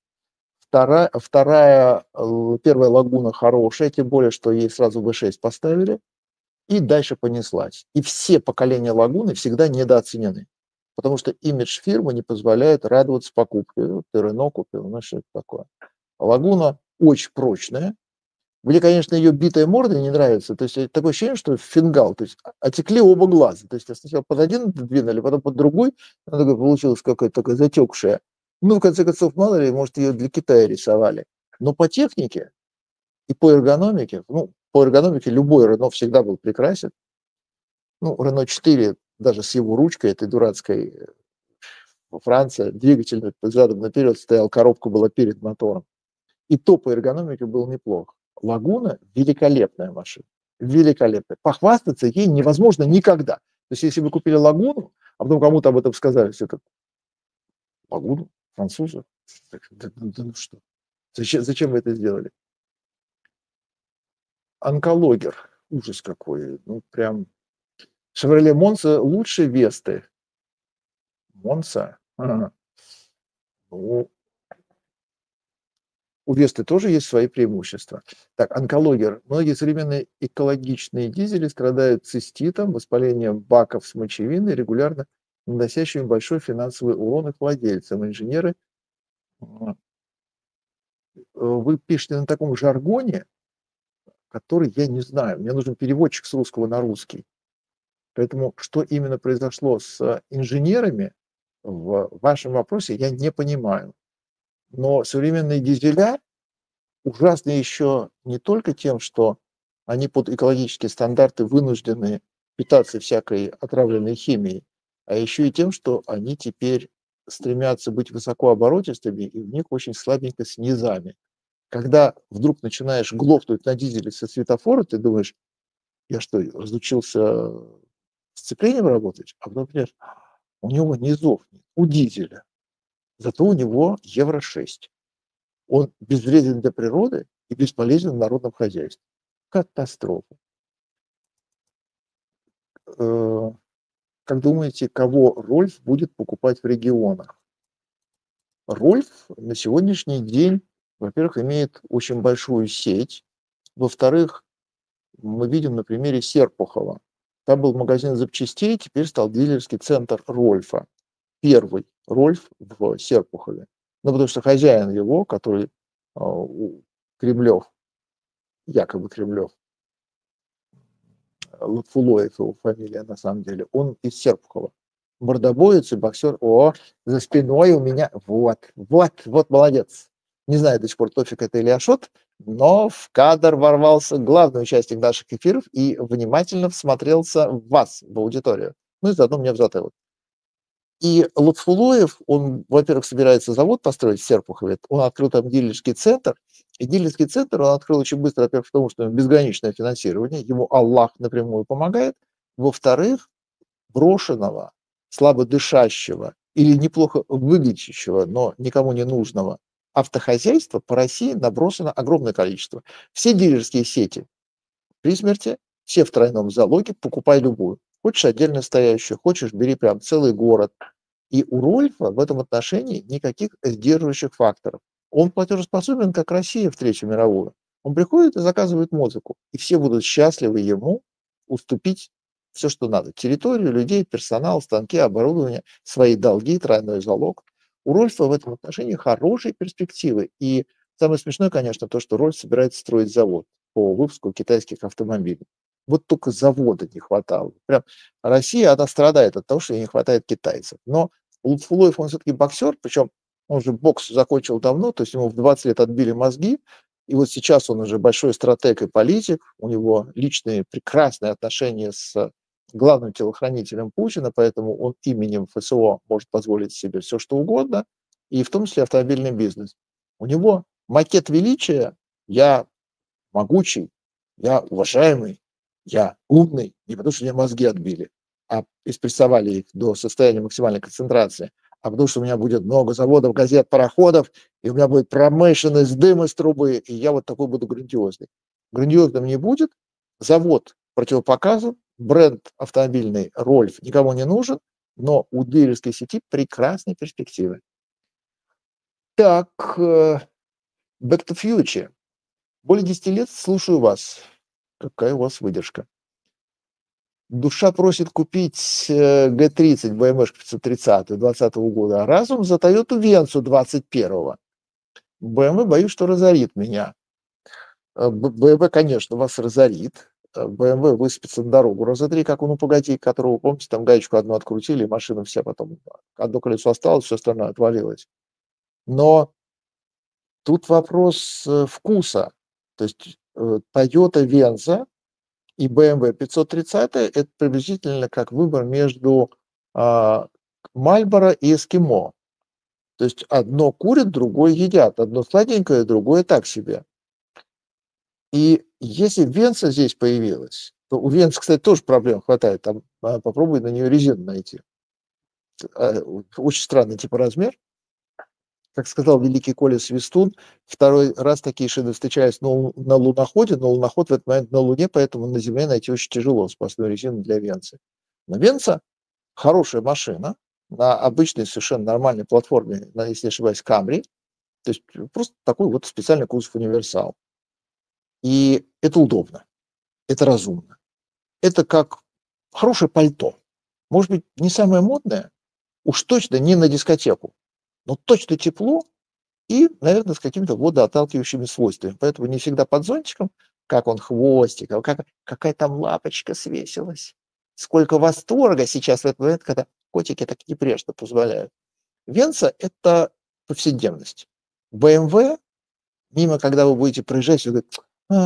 Первая Лагуна хорошая, тем более, что ей сразу V6 поставили, и дальше понеслась. И все поколения Лагуны всегда недооценены, потому что имидж фирмы не позволяет радоваться покупке. Ты Рено купил, ну что это такое? Лагуна очень прочная. Мне, конечно, ее битая морда не нравится. То есть такое ощущение, что фингал. То есть отекли оба глаза. То есть сначала под один двинули, потом под другой. Она такая получилась какая-то такая затекшая. Ну, в конце концов, мало ли, может, ее для Китая рисовали. Но по технике и по эргономике, по эргономике любой Рено всегда был прекрасен. Рено 4, даже с его ручкой этой дурацкой, во Франции, двигатель задом наперед стоял, коробка была перед мотором. И то по эргономике был неплох. Лагуна – великолепная машина. Великолепная. Похвастаться ей невозможно никогда. То есть, если вы купили Лагуну, а потом кому-то об этом сказали, все это, Лагуну? Французы? Ну что? Зачем вы это сделали? Онкологер. Ужас какой. Прям. Шевроле Монца лучше Весты. Монца? У Весты тоже есть свои преимущества. Так, онкологер. Многие современные экологичные дизели страдают циститом, воспалением баков с мочевиной, регулярно наносящими большой финансовый урон их владельцам. Инженеры, вы пишете на таком жаргоне, который я не знаю. Мне нужен переводчик с русского на русский. Поэтому что именно произошло с инженерами в вашем вопросе, я не понимаю. Но современные дизеля ужасны еще не только тем, что они под экологические стандарты вынуждены питаться всякой отравленной химией, а еще и тем, что они теперь стремятся быть высокооборотистыми, и у них очень слабенько с низами. Когда вдруг начинаешь глохнуть на дизеле со светофора, ты думаешь, я что, разучился сцеплением работать? А потом понимаешь, у него низов нет, у дизеля. Зато у него Евро-6. Он безвреден для природы и бесполезен в народном хозяйстве. Катастрофа. Как думаете, кого Рольф будет покупать в регионах? Рольф на сегодняшний день, во-первых, имеет очень большую сеть. Во-вторых, мы видим на примере Серпухова. Там был магазин запчастей, теперь стал дилерский центр Рольфа. Первый Рольф в Серпухове. Потому что хозяин его, который Кремлев, якобы Кремлев, Лутфулоев его фамилия на самом деле, он из Серпухова. Мордобоец и боксер. За спиной у меня. Вот, молодец. Не знаю до сих пор, Тофик это или Ашот, но в кадр ворвался главный участник наших эфиров и внимательно всмотрелся в вас, в аудиторию. И заодно мне в затылок. И Лутфулоев, он, во-первых, собирается завод построить в Серпухове, он открыл там дилерский центр, и дилерский центр он открыл очень быстро, во-первых, потому что безграничное финансирование, ему Аллах напрямую помогает, во-вторых, брошенного, слабо дышащего или неплохо выглядящего, но никому не нужного автохозяйства по России набросано огромное количество. Все дилерские сети при смерти, все в тройном залоге, покупай любую. Хочешь отдельно стоящую, хочешь бери прям целый город. И у Рольфа в этом отношении никаких сдерживающих факторов. Он платежеспособен, как Россия в Третью мировую. Он приходит и заказывает музыку, и все будут счастливы ему уступить все, что надо. Территорию, людей, персонал, станки, оборудование, свои долги, тройной залог. У Рольфа в этом отношении хорошие перспективы. И самое смешное, конечно, то, что Рольф собирается строить завод по выпуску китайских автомобилей. Вот только завода не хватало. Прям Россия, она страдает от того, что ей не хватает китайцев. Но Лутфулоев, он все-таки боксер, причем он же бокс закончил давно, то есть ему в 20 лет отбили мозги, и вот сейчас он уже большой стратег и политик, у него личные прекрасные отношения с главным телохранителем Путина, поэтому он именем ФСО может позволить себе все, что угодно. и в том числе автомобильный бизнес. У него макет величия: я могучий, я уважаемый, я умный, не потому что мне мозги отбили, и спрессовали их до состояния максимальной концентрации, а потому что у меня будет много заводов, газет, пароходов, и у меня будет промышленность, дым из трубы, и я вот такой буду грандиозный. Грандиозным не будет, завод противопоказан, бренд автомобильный Рольф никому не нужен, но у дилерской сети прекрасные перспективы. Так, Back to Future. Более 10 лет слушаю вас. Какая у вас выдержка. Душа просит купить Г-30, BMW 530 2020 года, а разум за Toyota Venza 21-го. BMW, боюсь, что разорит меня. BMW, конечно, вас разорит. BMW высыпется на дорогу раза три, как он у Пагати, которого, помните, там гаечку одну открутили, и машина вся потом, одно колесо осталось, все остальное отвалилось. Но тут вопрос вкуса. То есть Toyota Venza и BMW 530 – это приблизительно как выбор между Marlboro и Эскимо. То есть одно курят, другое едят, одно сладенькое, другое так себе. И если Venza здесь появилась, то у Venza, кстати, тоже проблем хватает. Там попробуй на нее резину найти. Очень странный типа размер. Как сказал великий Коля Свистун, второй раз такие шины встречались на луноходе, но луноход в этот момент на Луне, поэтому на Земле найти очень тяжело запасную резину для Венцы. Но Венца хорошая машина на обычной совершенно нормальной платформе, если не ошибаюсь, Камри. То есть просто такой вот специальный кузов универсал. И это удобно, это разумно. Это как хорошее пальто. Может быть, не самое модное, уж точно не на дискотеку, но точно тепло и, наверное, с какими-то водоотталкивающими свойствами. Поэтому не всегда под зонтиком, как он хвостик, какая там лапочка свесилась. Сколько восторга сейчас в этот момент, когда котики так небрежно позволяют. Венца – это повседневность. BMW, мимо, когда вы будете проезжать, вы говорите: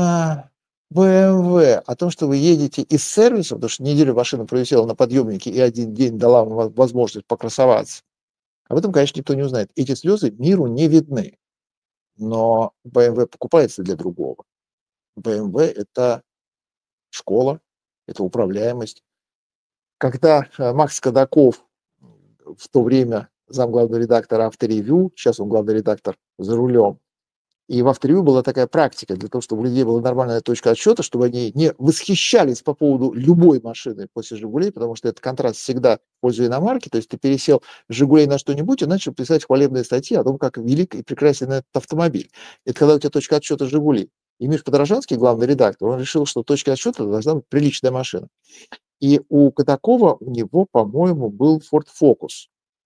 BMW. О том, что вы едете из сервиса, потому что неделю машина провисела на подъемнике и один день дала вам возможность покрасоваться. Об этом, конечно, никто не узнает. Эти слезы миру не видны. Но BMW покупается для другого. BMW – это школа, это управляемость. Когда Макс Кадаков, в то время замглавного редактора «Авторевью», сейчас он главный редактор «За рулем», и в «Авторевью» была такая практика для того, чтобы у людей была нормальная точка отсчета, чтобы они не восхищались по поводу любой машины после «Жигулей», потому что это контраст всегда в пользу иномарки. То есть ты пересел с «Жигулей» на что-нибудь и начал писать хвалебные статьи о том, как велик и прекрасен этот автомобиль. Это когда у тебя точка отсчета «Жигули». И Миш Подорожанский, главный редактор, он решил, что точка отсчета должна быть приличная машина. И у Катакова, у него, по-моему, был Ford Focus.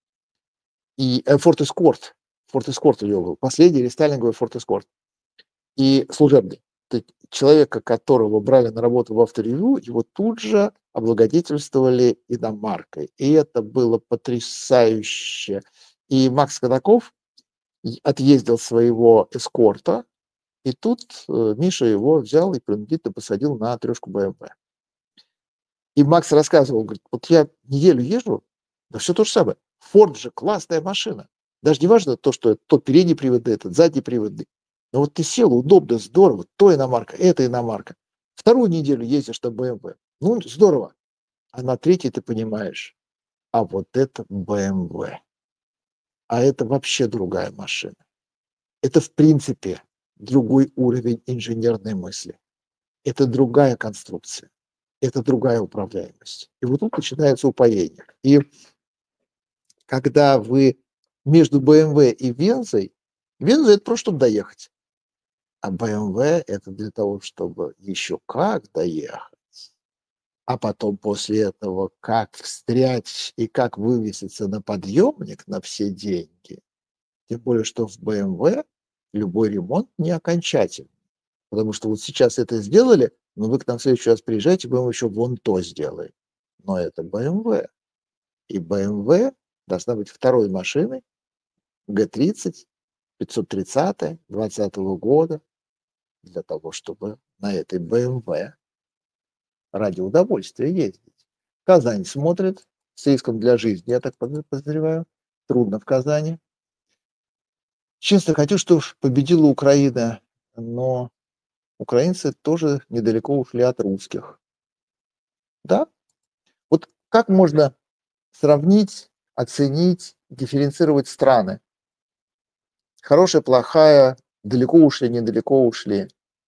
И Ford Escort. Ford Escort у него был. Последний рестайлинговый Ford Escort. И служебный. То есть человека, которого брали на работу в «Авторевью», его тут же облагодетельствовали иномаркой. И это было потрясающе. И Макс Кадаков отъездил своего эскорта, и тут Миша его взял и принудительно посадил на трешку BMW. И Макс рассказывал, говорит: вот я неделю езжу, да все то же самое. Форд же классная машина. Даже не важно то, что тот передний приводный, этот задний приводный. Но вот ты сел, удобно, здорово, то иномарка, это иномарка. Вторую неделю ездишь на BMW. Ну, здорово. А на третьей ты понимаешь, а вот это BMW. А это вообще другая машина. Это, в принципе, другой уровень инженерной мысли. Это другая конструкция. Это другая управляемость. И вот тут начинается упоение. И когда вы между BMW и Вензой, Венза – это просто чтобы доехать, а BMW – это для того, чтобы еще как доехать, а потом после этого как встрять и как вывеситься на подъемник на все деньги. Тем более, что в BMW любой ремонт не окончательный. Потому что вот сейчас это сделали, но вы к нам в следующий раз приезжаете, мы вам еще вон то сделаем. Но это BMW. И BMW должна быть второй машиной Г-30, 530 2020 года, для того, чтобы на этой BMW ради удовольствия ездить. Казань смотрит с риском для жизни, я так подозреваю. Трудно в Казани. Честно, хочу, чтобы победила Украина, но украинцы тоже недалеко ушли от русских. Да? Вот как можно сравнить, оценить, дифференцировать страны? Хорошая, плохая, далеко ушли, недалеко ушли.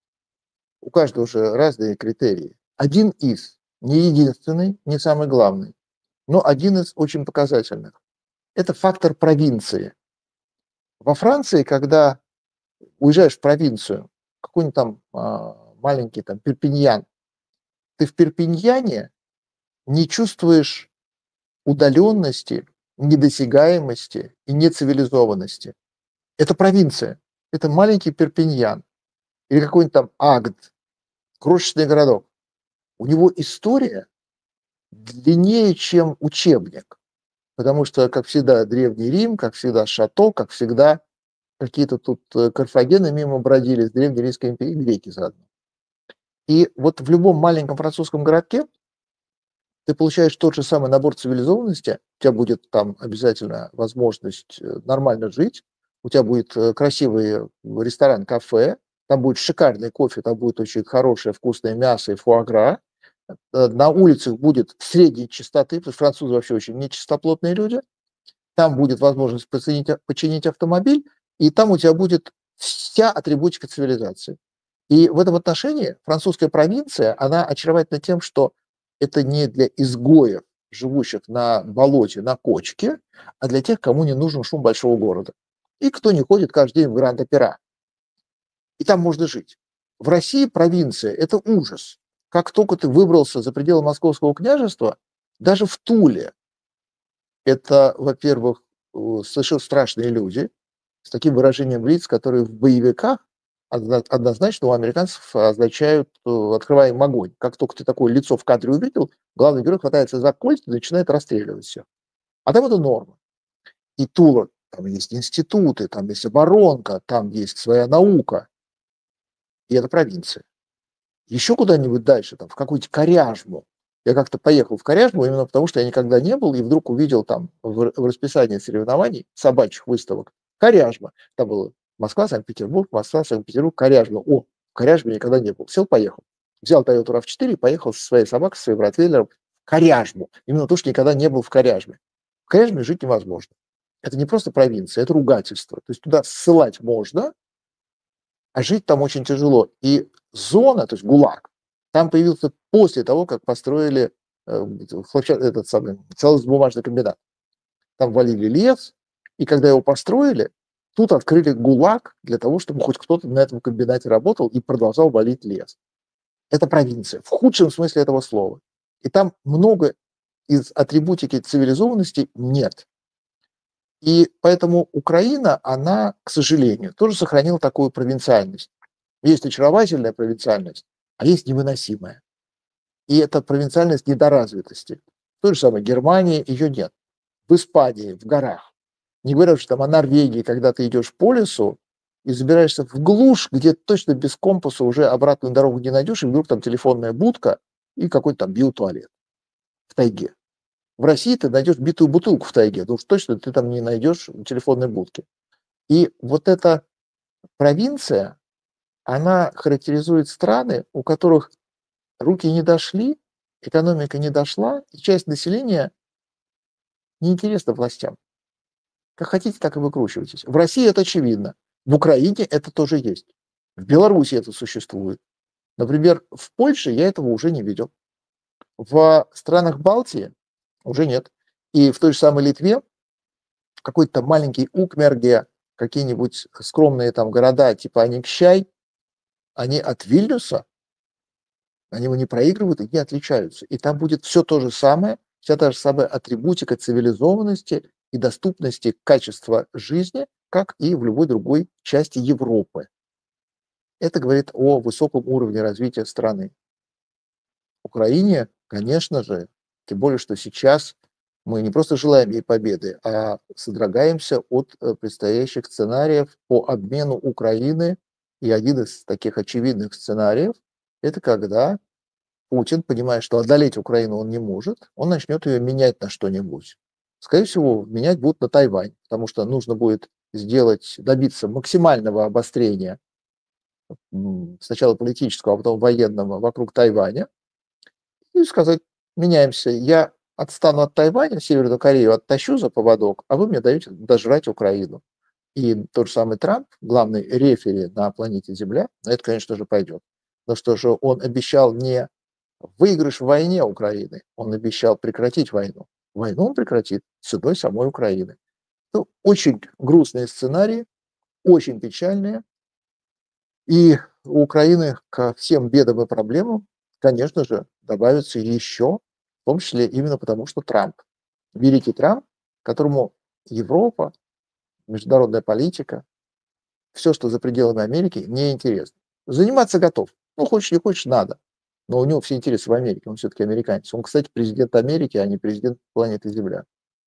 У каждого же разные критерии. Один из, не единственный, не самый главный, но один из очень показательных. Это фактор провинции. Во Франции, когда уезжаешь в провинцию, какой-нибудь там маленький там Перпиньян, ты в Перпиньяне не чувствуешь удаленности, недосягаемости и нецивилизованности. Это провинция, это маленький Перпиньян или какой-нибудь там Агд, крошечный городок. У него история длиннее, чем учебник, потому что, как всегда, Древний Рим, как всегда, Шато, как всегда, какие-то тут Карфагены мимо бродили с Древней Римской империей, греки заодно. И вот в любом маленьком французском городке ты получаешь тот же самый набор цивилизованности, у тебя будет там обязательно возможность нормально жить, у тебя будет красивый ресторан, кафе, там будет шикарный кофе, там будет очень хорошее вкусное мясо и фуагра, на улицах будет средней чистоты, потому что французы вообще очень нечистоплотные люди, там будет возможность починить автомобиль, и там у тебя будет вся атрибутика цивилизации. И в этом отношении французская провинция, она очаровательна тем, что это не для изгоев, живущих на болоте, на кочке, а для тех, кому не нужен шум большого города. И кто не ходит каждый день в Гранд-Опера. И там можно жить. В России провинция – это ужас. Как только ты выбрался за пределы Московского княжества, даже в Туле, это, во-первых, совершенно страшные люди с таким выражением лиц, которые в боевиках однозначно у американцев означают «открываем огонь». Как только ты такое лицо в кадре увидел, главный герой хватается за кольца и начинает расстреливать всех. А там это норма. И Тула, там есть институты, там есть оборонка, там есть своя наука. И это провинция. Еще куда-нибудь дальше, там, в какую-нибудь Коряжму. Я как-то поехал в Коряжму именно потому, что я никогда не был, и вдруг увидел там в расписании соревнований собачьих выставок Коряжма. Там было Москва, Санкт-Петербург, Москва, Санкт-Петербург, Коряжма. О, в Коряжме никогда не был. Сел, поехал. Взял Toyota RAV4 и поехал со своей собакой, со своим ротвейлером в Коряжму. Именно потому, что никогда не был в Коряжме. В Коряжме жить невозможно. Это не просто провинция, это ругательство. То есть туда ссылать можно, а жить там очень тяжело. И зона, то есть ГУЛАГ, там появился после того, как построили этот самый целлулозно-бумажный комбинат. Там валили лес, и когда его построили, тут открыли ГУЛАГ для того, чтобы хоть кто-то на этом комбинате работал и продолжал валить лес. Это провинция, в худшем смысле этого слова. И там много из атрибутики цивилизованности нет. И поэтому Украина, она, к сожалению, тоже сохранила такую провинциальность. Есть очаровательная провинциальность, а есть невыносимая. И это провинциальность недоразвитости. В той же самой Германии ее нет. В Испании, в горах. Не говоря уж там о Норвегии, когда ты идешь по лесу и забираешься в глушь, где точно без компаса уже обратную дорогу не найдешь, и вдруг там телефонная будка и какой-то там биотуалет в тайге. В России ты найдешь битую бутылку в тайге, но уж точно ты там не найдешь телефонной будки. И вот эта провинция, она характеризует страны, у которых руки не дошли, экономика не дошла, и часть населения неинтересна властям. Как хотите, так и выкручивайтесь. В России это очевидно. В Украине это тоже есть. В Беларуси это существует. Например, в Польше я этого уже не видел. В странах Балтии уже нет. И в той же самой Литве какой-то маленький Укмерге, какие-нибудь скромные там города типа Аникщай, они от Вильнюса, они его не проигрывают и не отличаются. И там будет все то же самое, вся та же самая атрибутика цивилизованности и доступности качества жизни, как и в любой другой части Европы. Это говорит о высоком уровне развития страны. Украине, конечно же, тем более, что сейчас мы не просто желаем ей победы, а содрогаемся от предстоящих сценариев по обмену Украины. И один из таких очевидных сценариев – это когда Путин, понимая, что одолеть Украину он не может, он начнет ее менять на что-нибудь. Скорее всего, менять будут на Тайвань, потому что нужно будет добиться максимального обострения сначала политического, а потом военного вокруг Тайваня, и сказать, меняемся, я отстану от Тайваня, Северную Корею оттащу за поводок, а вы мне даете дожрать Украину. И тот же самый Трамп, главный рефери на планете Земля, на это, конечно же, пойдет. Но что же он обещал не выигрыш в войне Украины, он обещал прекратить войну. Войну он прекратит ценой самой Украины. Ну, очень грустные сценарии, очень печальные. И у Украины ко всем бедам и проблемам, конечно же, добавится еще, в том числе именно потому, что Трамп, великий Трамп, которому Европа, международная политика, все, что за пределами Америки, неинтересно. Заниматься готов. Ну, хочешь, не хочешь, надо. Но у него все интересы в Америке, он все-таки американец. Он, кстати, президент Америки, а не президент планеты Земля.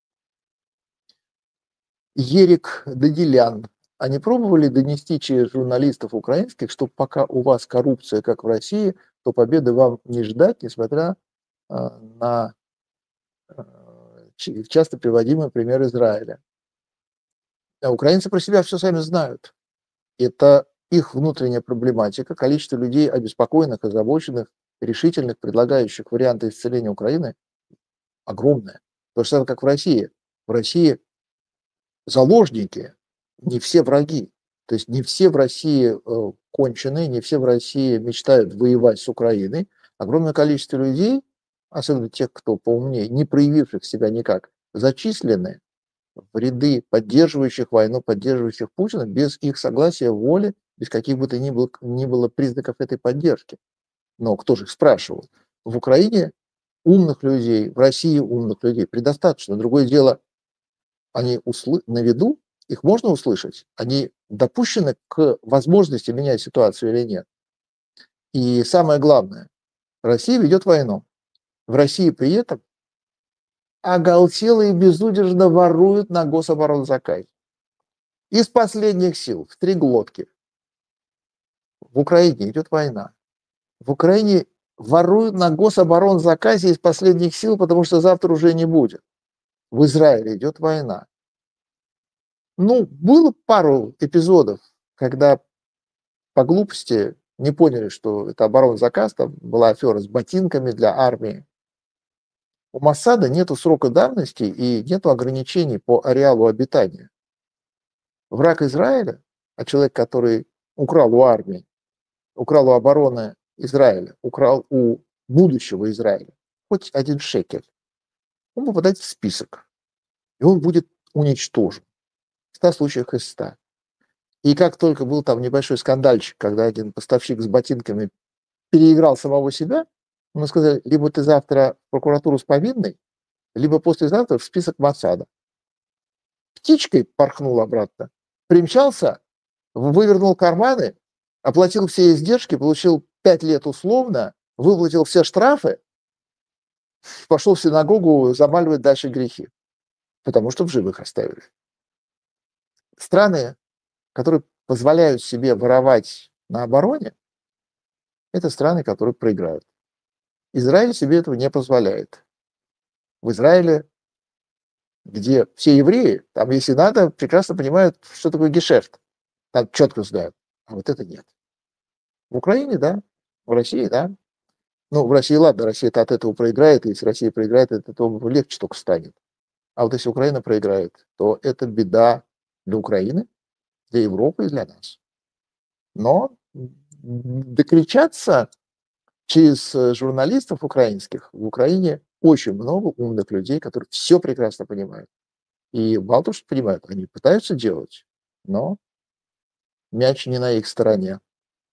Ерик Дагелян. А не пробовали донести через журналистов украинских, что пока у вас коррупция, как в России, то победы вам не ждать, несмотря на часто приводимый пример Израиля. А украинцы про себя все сами знают. Это их внутренняя проблематика, количество людей обеспокоенных, озабоченных, решительных, предлагающих варианты исцеления Украины огромное. То же самое, как в России. В России заложники, не все враги. То есть не все в России конченые, не все в России мечтают воевать с Украиной. Огромное количество людей, особенно тех, кто поумнее, не проявивших себя никак, зачислены в ряды поддерживающих войну, поддерживающих Путина без их согласия, воли, без каких бы то ни было признаков этой поддержки. Но кто же их спрашивал? В Украине умных людей, в России умных людей предостаточно. Другое дело, они на виду, их можно услышать, они допущены к возможности менять ситуацию или нет. И самое главное, Россия ведет войну. В России при этом оголтело и безудержно воруют на гособоронзаказе. Из последних сил, в три глотки. В Украине идет война. В Украине воруют на гособоронзаказе из последних сил, потому что завтра уже не будет. В Израиле идет война. Ну, было пару эпизодов, когда по глупости не поняли, что это оборонзаказ, там была афера с ботинками для армии. У Моссада нету срока давности и нету ограничений по ареалу обитания. Враг Израиля, а человек, который украл у армии, украл у обороны Израиля, украл у будущего Израиля хоть один шекель, он попадает в список, и он будет уничтожен. В 100 случаях из 100. И как только был там небольшой скандальчик, когда один поставщик с ботинками переиграл самого себя, ему сказали, либо ты завтра в прокуратуру с повинной, либо послезавтра в список Моссада. Птичкой порхнул обратно, примчался, вывернул карманы, оплатил все издержки, получил 5 лет условно, выплатил все штрафы, пошел в синагогу замаливать дальше грехи, потому что в живых оставили. Страны, которые позволяют себе воровать на обороне, это страны, которые проиграют. Израиль себе этого не позволяет. В Израиле, где все евреи, там, если надо, прекрасно понимают, что такое гешефт. Там четко знают. А вот это нет. В Украине, да. В России, да. Ну, в России, ладно, Россия-то от этого проиграет, и если Россия проиграет, от этого легче только станет. А вот если Украина проиграет, то это беда для Украины, для Европы и для нас. Но докричаться через журналистов украинских в Украине очень много умных людей, которые все прекрасно понимают. И мало того, что понимают, они пытаются делать, но мяч не на их стороне.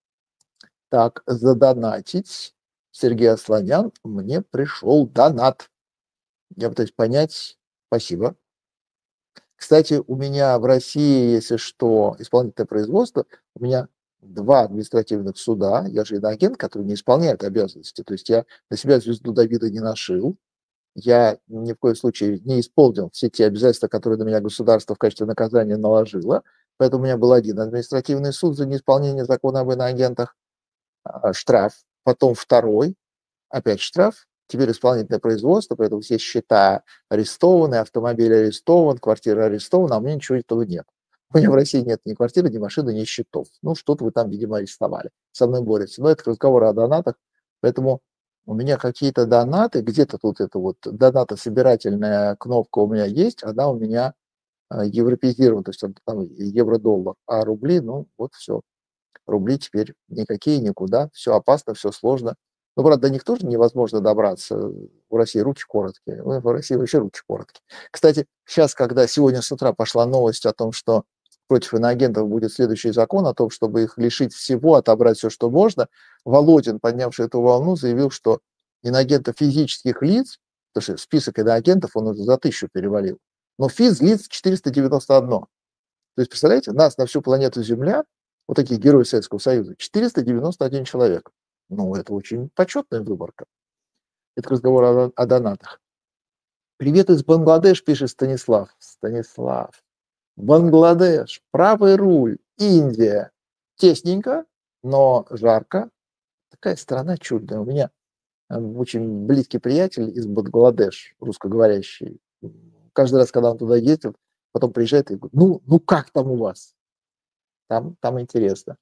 Так, задонатить. Сергей Асланян, мне пришел донат. Я пытаюсь понять. Спасибо. Кстати, у меня в России, если что, исполнительное производство, у меня 2 административных суда, я же иноагент, который не исполняет обязанности, то есть я на себя звезду Давида не нашил, я ни в коем случае не исполнил все те обязательства, которые на меня государство в качестве наказания наложило, поэтому у меня был один административный суд за неисполнение закона об иноагентах, штраф, потом второй, опять штраф, теперь исполнительное производство, поэтому все счета арестованы, автомобиль арестован, квартира арестована, а у меня ничего этого нет. У меня в России нет ни квартиры, ни машины, ни счетов. Ну, что-то вы там, видимо, арестовали. Со мной борются. Но это к разговору о донатах. Поэтому у меня какие-то донаты, где-то тут это вот донатособирательная кнопка у меня есть, она у меня европеизирована, то есть там евро-доллар, а рубли, ну, вот все. Рубли теперь никакие, никуда. Все опасно, все сложно. Ну, правда, до них тоже невозможно добраться. У России руки короткие. Ну, в России вообще руки короткие. Кстати, сейчас, когда сегодня с утра пошла новость о том, что против иноагентов будет следующий закон о том, чтобы их лишить всего, отобрать все, что можно, Володин, поднявший эту волну, заявил, что иноагентов физических лиц, потому что список иноагентов он уже за 1000 перевалил, но физлиц 491. То есть, представляете, нас на всю планету Земля, вот такие герои Советского Союза, 491 человек. Ну, это очень почетная выборка. Это разговор о донатах. Привет из Бангладеш, пишет Станислав. Станислав. Бангладеш, правый руль, Индия. Тесненько, но жарко. Такая страна чудная. У меня очень близкий приятель из Бангладеш, русскоговорящий. Каждый раз, когда он туда ездит, потом приезжает и говорит, ну как там у вас? Там интересно.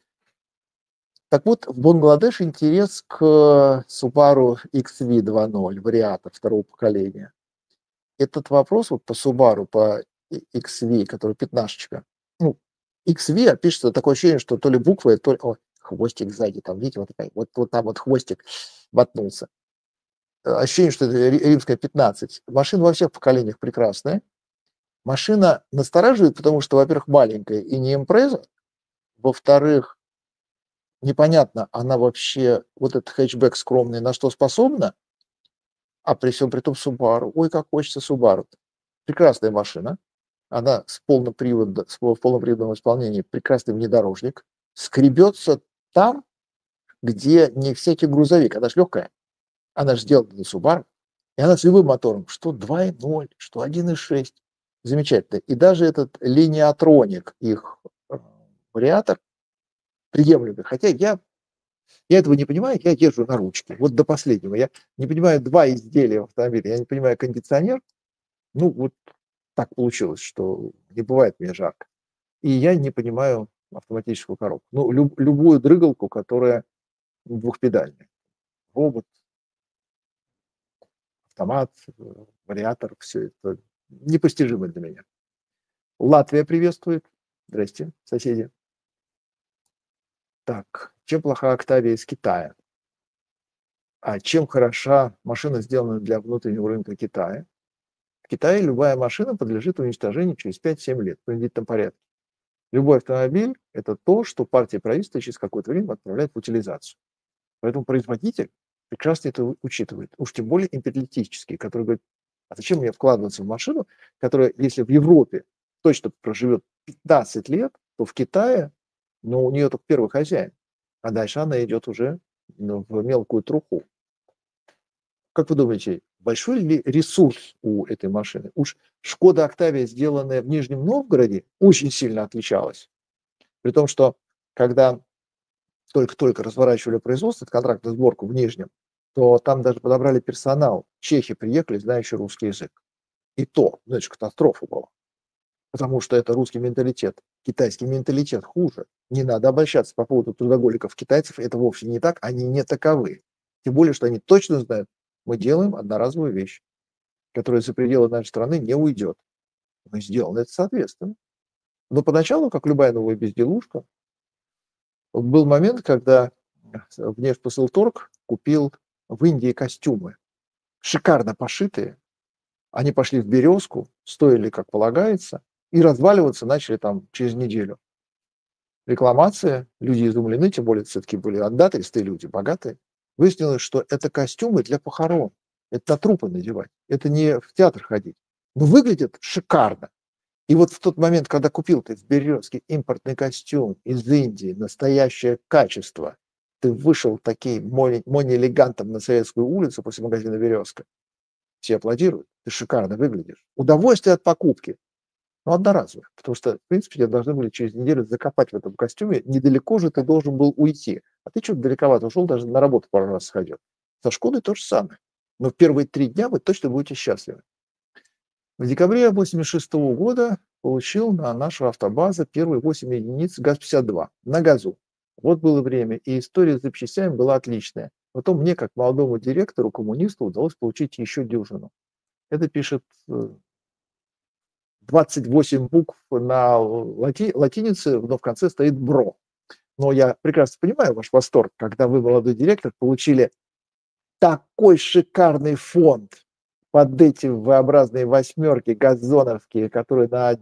Так вот, в Бангладеш интерес к Subaru XV 2.0, вариатор второго поколения. Этот вопрос вот по Subaru, по XV, который пятнашечка, ну, XV, а пишется такое ощущение, что то ли буквы, то ли... О, хвостик сзади, там, видите, вот, такая, вот там вот хвостик воткнулся. Ощущение, что это римская 15. Машина во всех поколениях прекрасная. Машина настораживает, потому что, во-первых, маленькая и не импреза, во-вторых, непонятно, она вообще, вот этот хэтчбэк скромный, на что способна, а при всем при том Subaru. Ой, как хочется Subaru. Прекрасная машина. Она с в полноприводном исполнении прекрасный внедорожник. Скребется там, где не всякий грузовик. Она же легкая. Она же сделана для Subaru. И она с любым мотором, что 2.0, что 1.6. Замечательно. И даже этот линиатроник, их вариатор, приемлемый. Хотя я этого не понимаю, я езжу на ручке. Вот до последнего. Я не понимаю два изделия в автомобиле. Я не понимаю кондиционер. Ну, вот так получилось, что не бывает мне жарко. И я не понимаю автоматическую коробку. Ну, любую дрыгалку, которая двухпедальная. Робот, автомат, вариатор, все это непостижимо для меня. Латвия приветствует. Здрасте, соседи. Так, чем плоха Октавия из Китая? А чем хороша машина, сделанная для внутреннего рынка Китая? В Китае любая машина подлежит уничтожению через 5-7 лет в принудительном порядке. Любой автомобиль – это то, что партия правительства через какое-то время отправляет в утилизацию. Поэтому производитель прекрасно это учитывает. Уж тем более империалистический, который говорит, а зачем мне вкладываться в машину, которая, если в Европе точно проживет 15 лет, то в Китае, ну, у нее только первый хозяин, а дальше она идет уже в мелкую труху. Как вы думаете, большой ли ресурс у этой машины? Уж Шкода Октавия, сделанная в Нижнем Новгороде, очень сильно отличалась. При том, что когда только-только разворачивали производство, контрактную сборку в Нижнем, то там даже подобрали персонал. Чехи приехали, знающие русский язык. И то, значит, катастрофа была. Потому что это русский менталитет. Китайский менталитет хуже. Не надо обольщаться по поводу трудоголиков китайцев. Это вовсе не так, они не таковы. Тем более, что они точно знают, мы делаем одноразовую вещь, которая за пределы нашей страны не уйдет. Мы сделаны это соответственно. Но поначалу, как любая новая безделушка, был момент, когда Внешпосылторг купил в Индии костюмы, шикарно пошитые. Они пошли в березку, стоили как полагается, и разваливаться начали там через неделю. Рекламация, люди изумлены, тем более все-таки были отдательстые люди, богатые. Выяснилось, что это костюмы для похорон. Это на трупы надевать, это не в театр ходить. Но выглядит шикарно. И вот в тот момент, когда купил ты в березке импортный костюм из Индии, настоящее качество, ты вышел таким мони-элегантом на Советскую улицу после магазина «Березка», все аплодируют, ты шикарно выглядишь. Удовольствие от покупки, но одноразовое, потому что, в принципе, тебя должны были через неделю закопать в этом костюме, недалеко же ты должен был уйти. А ты что-то далековато ушел, даже на работу пару раз сходил. Со Шкодой то же самое. Но в первые 3 дня вы точно будете счастливы. В декабре 1986 года получил на нашу автобазу первые 8 единиц ГАЗ-52 на газу. Вот было время, и история с запчастями была отличная. Потом мне, как молодому директору, коммунисту, удалось получить еще дюжину. Это пишет 28 букв на латинице, но в конце стоит БРО. Но я прекрасно понимаю ваш восторг, когда вы, молодой директор, получили такой шикарный фонд под эти V-образные восьмерки газоновские, которые на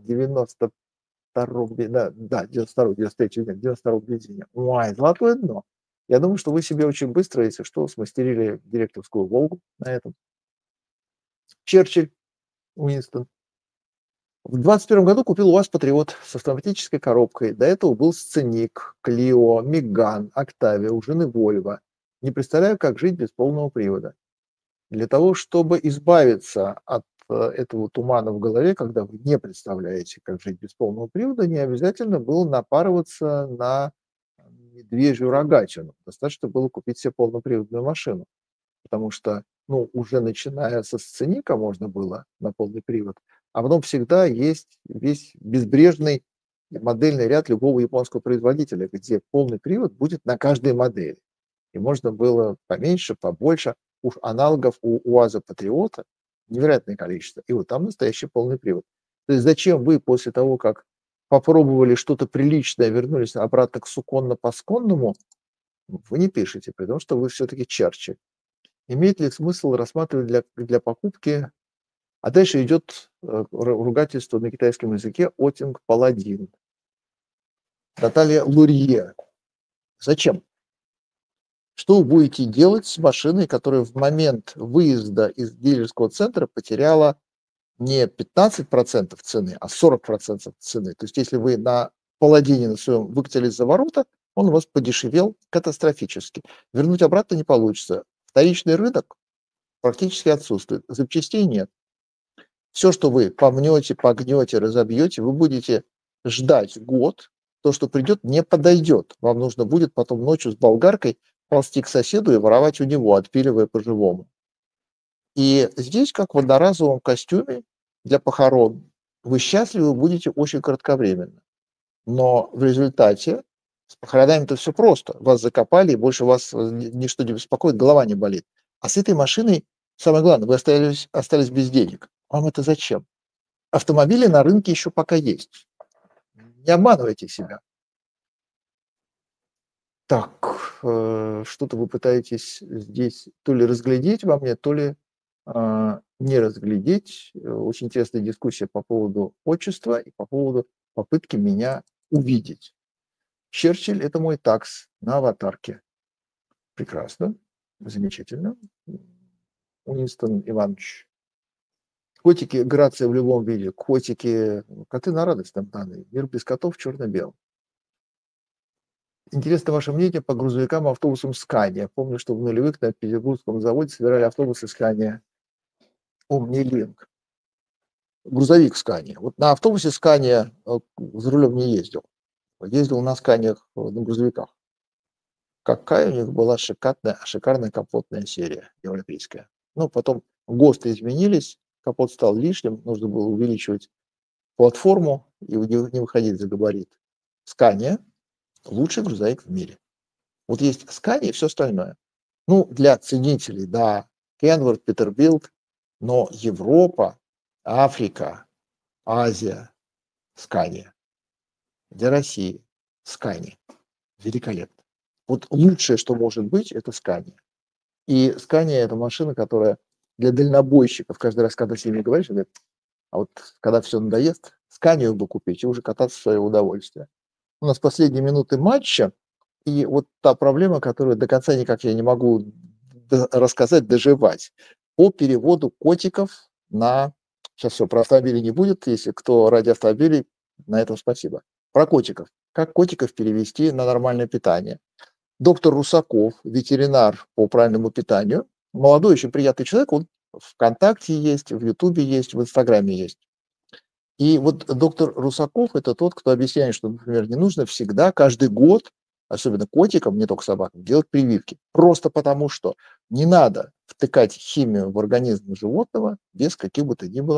92-м, да, 92-м, 93-м, 92-м бензине. Ой, золотое дно. Я думаю, что вы себе очень быстро, если что, смастерили директорскую «Волгу» на этом. Черчилль, Уинстон. В 21 году купил УАЗ «Патриот» с автоматической коробкой. До этого был «Сценик», «Клио», «Меган», «Октавия», у жены «Вольво». Не представляю, как жить без полного привода. Для того, чтобы избавиться от этого тумана в голове, когда вы не представляете, как жить без полного привода, не обязательно было напарываться на медвежью рогатину. Достаточно было купить себе полноприводную машину, потому что, ну, уже начиная со «Сценика» можно было на полный привод, а потом всегда есть весь безбрежный модельный ряд любого японского производителя, где полный привод будет на каждой модели. И можно было поменьше, побольше. Уж аналогов у УАЗа «Патриота» невероятное количество. И вот там настоящий полный привод. То есть зачем вы после того, как попробовали что-то приличное, вернулись обратно к суконно-посконному, вы не пишете, потому что вы все-таки Черчилль. Имеет ли смысл рассматривать для покупки? А дальше идет ругательство на китайском языке «Отинг Паладин». Наталья Лурье. Зачем? Что вы будете делать с машиной, которая в момент выезда из дилерского центра потеряла не 15% цены, а 40% цены? То есть если вы на «Паладине» на своем выкатились за ворота, он у вас подешевел катастрофически. Вернуть обратно не получится. Вторичный рынок практически отсутствует. Запчастей нет. Все, что вы помнете, погнете, разобьете, вы будете ждать год. То, что придет, не подойдет. Вам нужно будет потом ночью с болгаркой ползти к соседу и воровать у него, отпиливая по-живому. И здесь, как в одноразовом костюме для похорон, вы счастливы будете очень кратковременно. Но в результате с похоронами-то все просто. Вас закопали, и больше вас ничто не беспокоит, голова не болит. А с этой машиной, самое главное, вы остались без денег. Вам это зачем? Автомобили на рынке еще пока есть. Не обманывайте себя. Так, что-то вы пытаетесь здесь то ли разглядеть во мне, то ли не разглядеть. Очень интересная дискуссия по поводу отчества и по поводу попытки меня увидеть. Черчилль – это мой такс на аватарке. Прекрасно, замечательно. Уинстон Иванович. Котики, грация в любом виде. Котики, коты на радость нам даны. Мир без котов черно-белый. Интересно ваше мнение по грузовикам и автобусам Scania. Помню, что в нулевых на петербургском заводе собирали автобусы Scania Omnilink. Грузовик Scania. Вот на автобусе Scania за рулем не ездил. Ездил на Сканиях, на грузовиках. Какая у них была шикарная капотная серия европейская. Ну, потом ГОСТы изменились, капот стал лишним, нужно было увеличивать платформу и не выходить за габарит. Scania – лучший грузовик в мире. Вот есть Scania и все остальное. Ну, для ценителей, да, Kenworth, Peterbilt, но Европа, Африка, Азия, Scania. Для России Scania. Великолепно. Вот лучшее, что может быть, это Scania. И Scania – это машина, которая для дальнобойщиков, каждый раз, когда с ними говоришь, говорят, а вот когда все надоест, Scania бы купить и уже кататься в свое удовольствие. У нас последние минуты матча, и вот та проблема, которую до конца никак я не могу рассказать, доживать, по переводу котиков на... Сейчас все, про автомобили не будет, если кто ради автомобилей, на этом спасибо. Про котиков. Как котиков перевести на нормальное питание? Доктор Русаков, ветеринар по правильному питанию, молодой, очень приятный человек, он ВКонтакте есть, в Ютубе есть, в Инстаграме есть. И вот доктор Русаков – это тот, кто объясняет, что, например, не нужно всегда, каждый год, особенно котикам, не только собакам, делать прививки. Просто потому, что не надо втыкать химию в организм животного без каких бы то ни было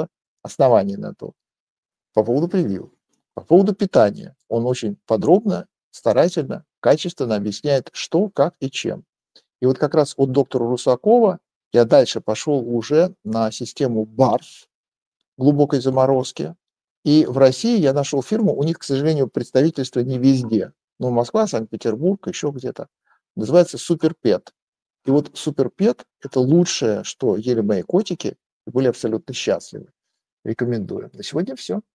оснований на то. По поводу прививок. По поводу питания. Он очень подробно, старательно, качественно объясняет, что, как и чем. И вот как раз от доктора Русакова я дальше пошел уже на систему БАРФ, глубокой заморозки. И в России я нашел фирму, у них, к сожалению, представительство не везде. Но Москва, Санкт-Петербург, еще где-то. Называется Суперпет. И вот Суперпет – это лучшее, что ели мои котики, и были абсолютно счастливы. Рекомендую. На сегодня все.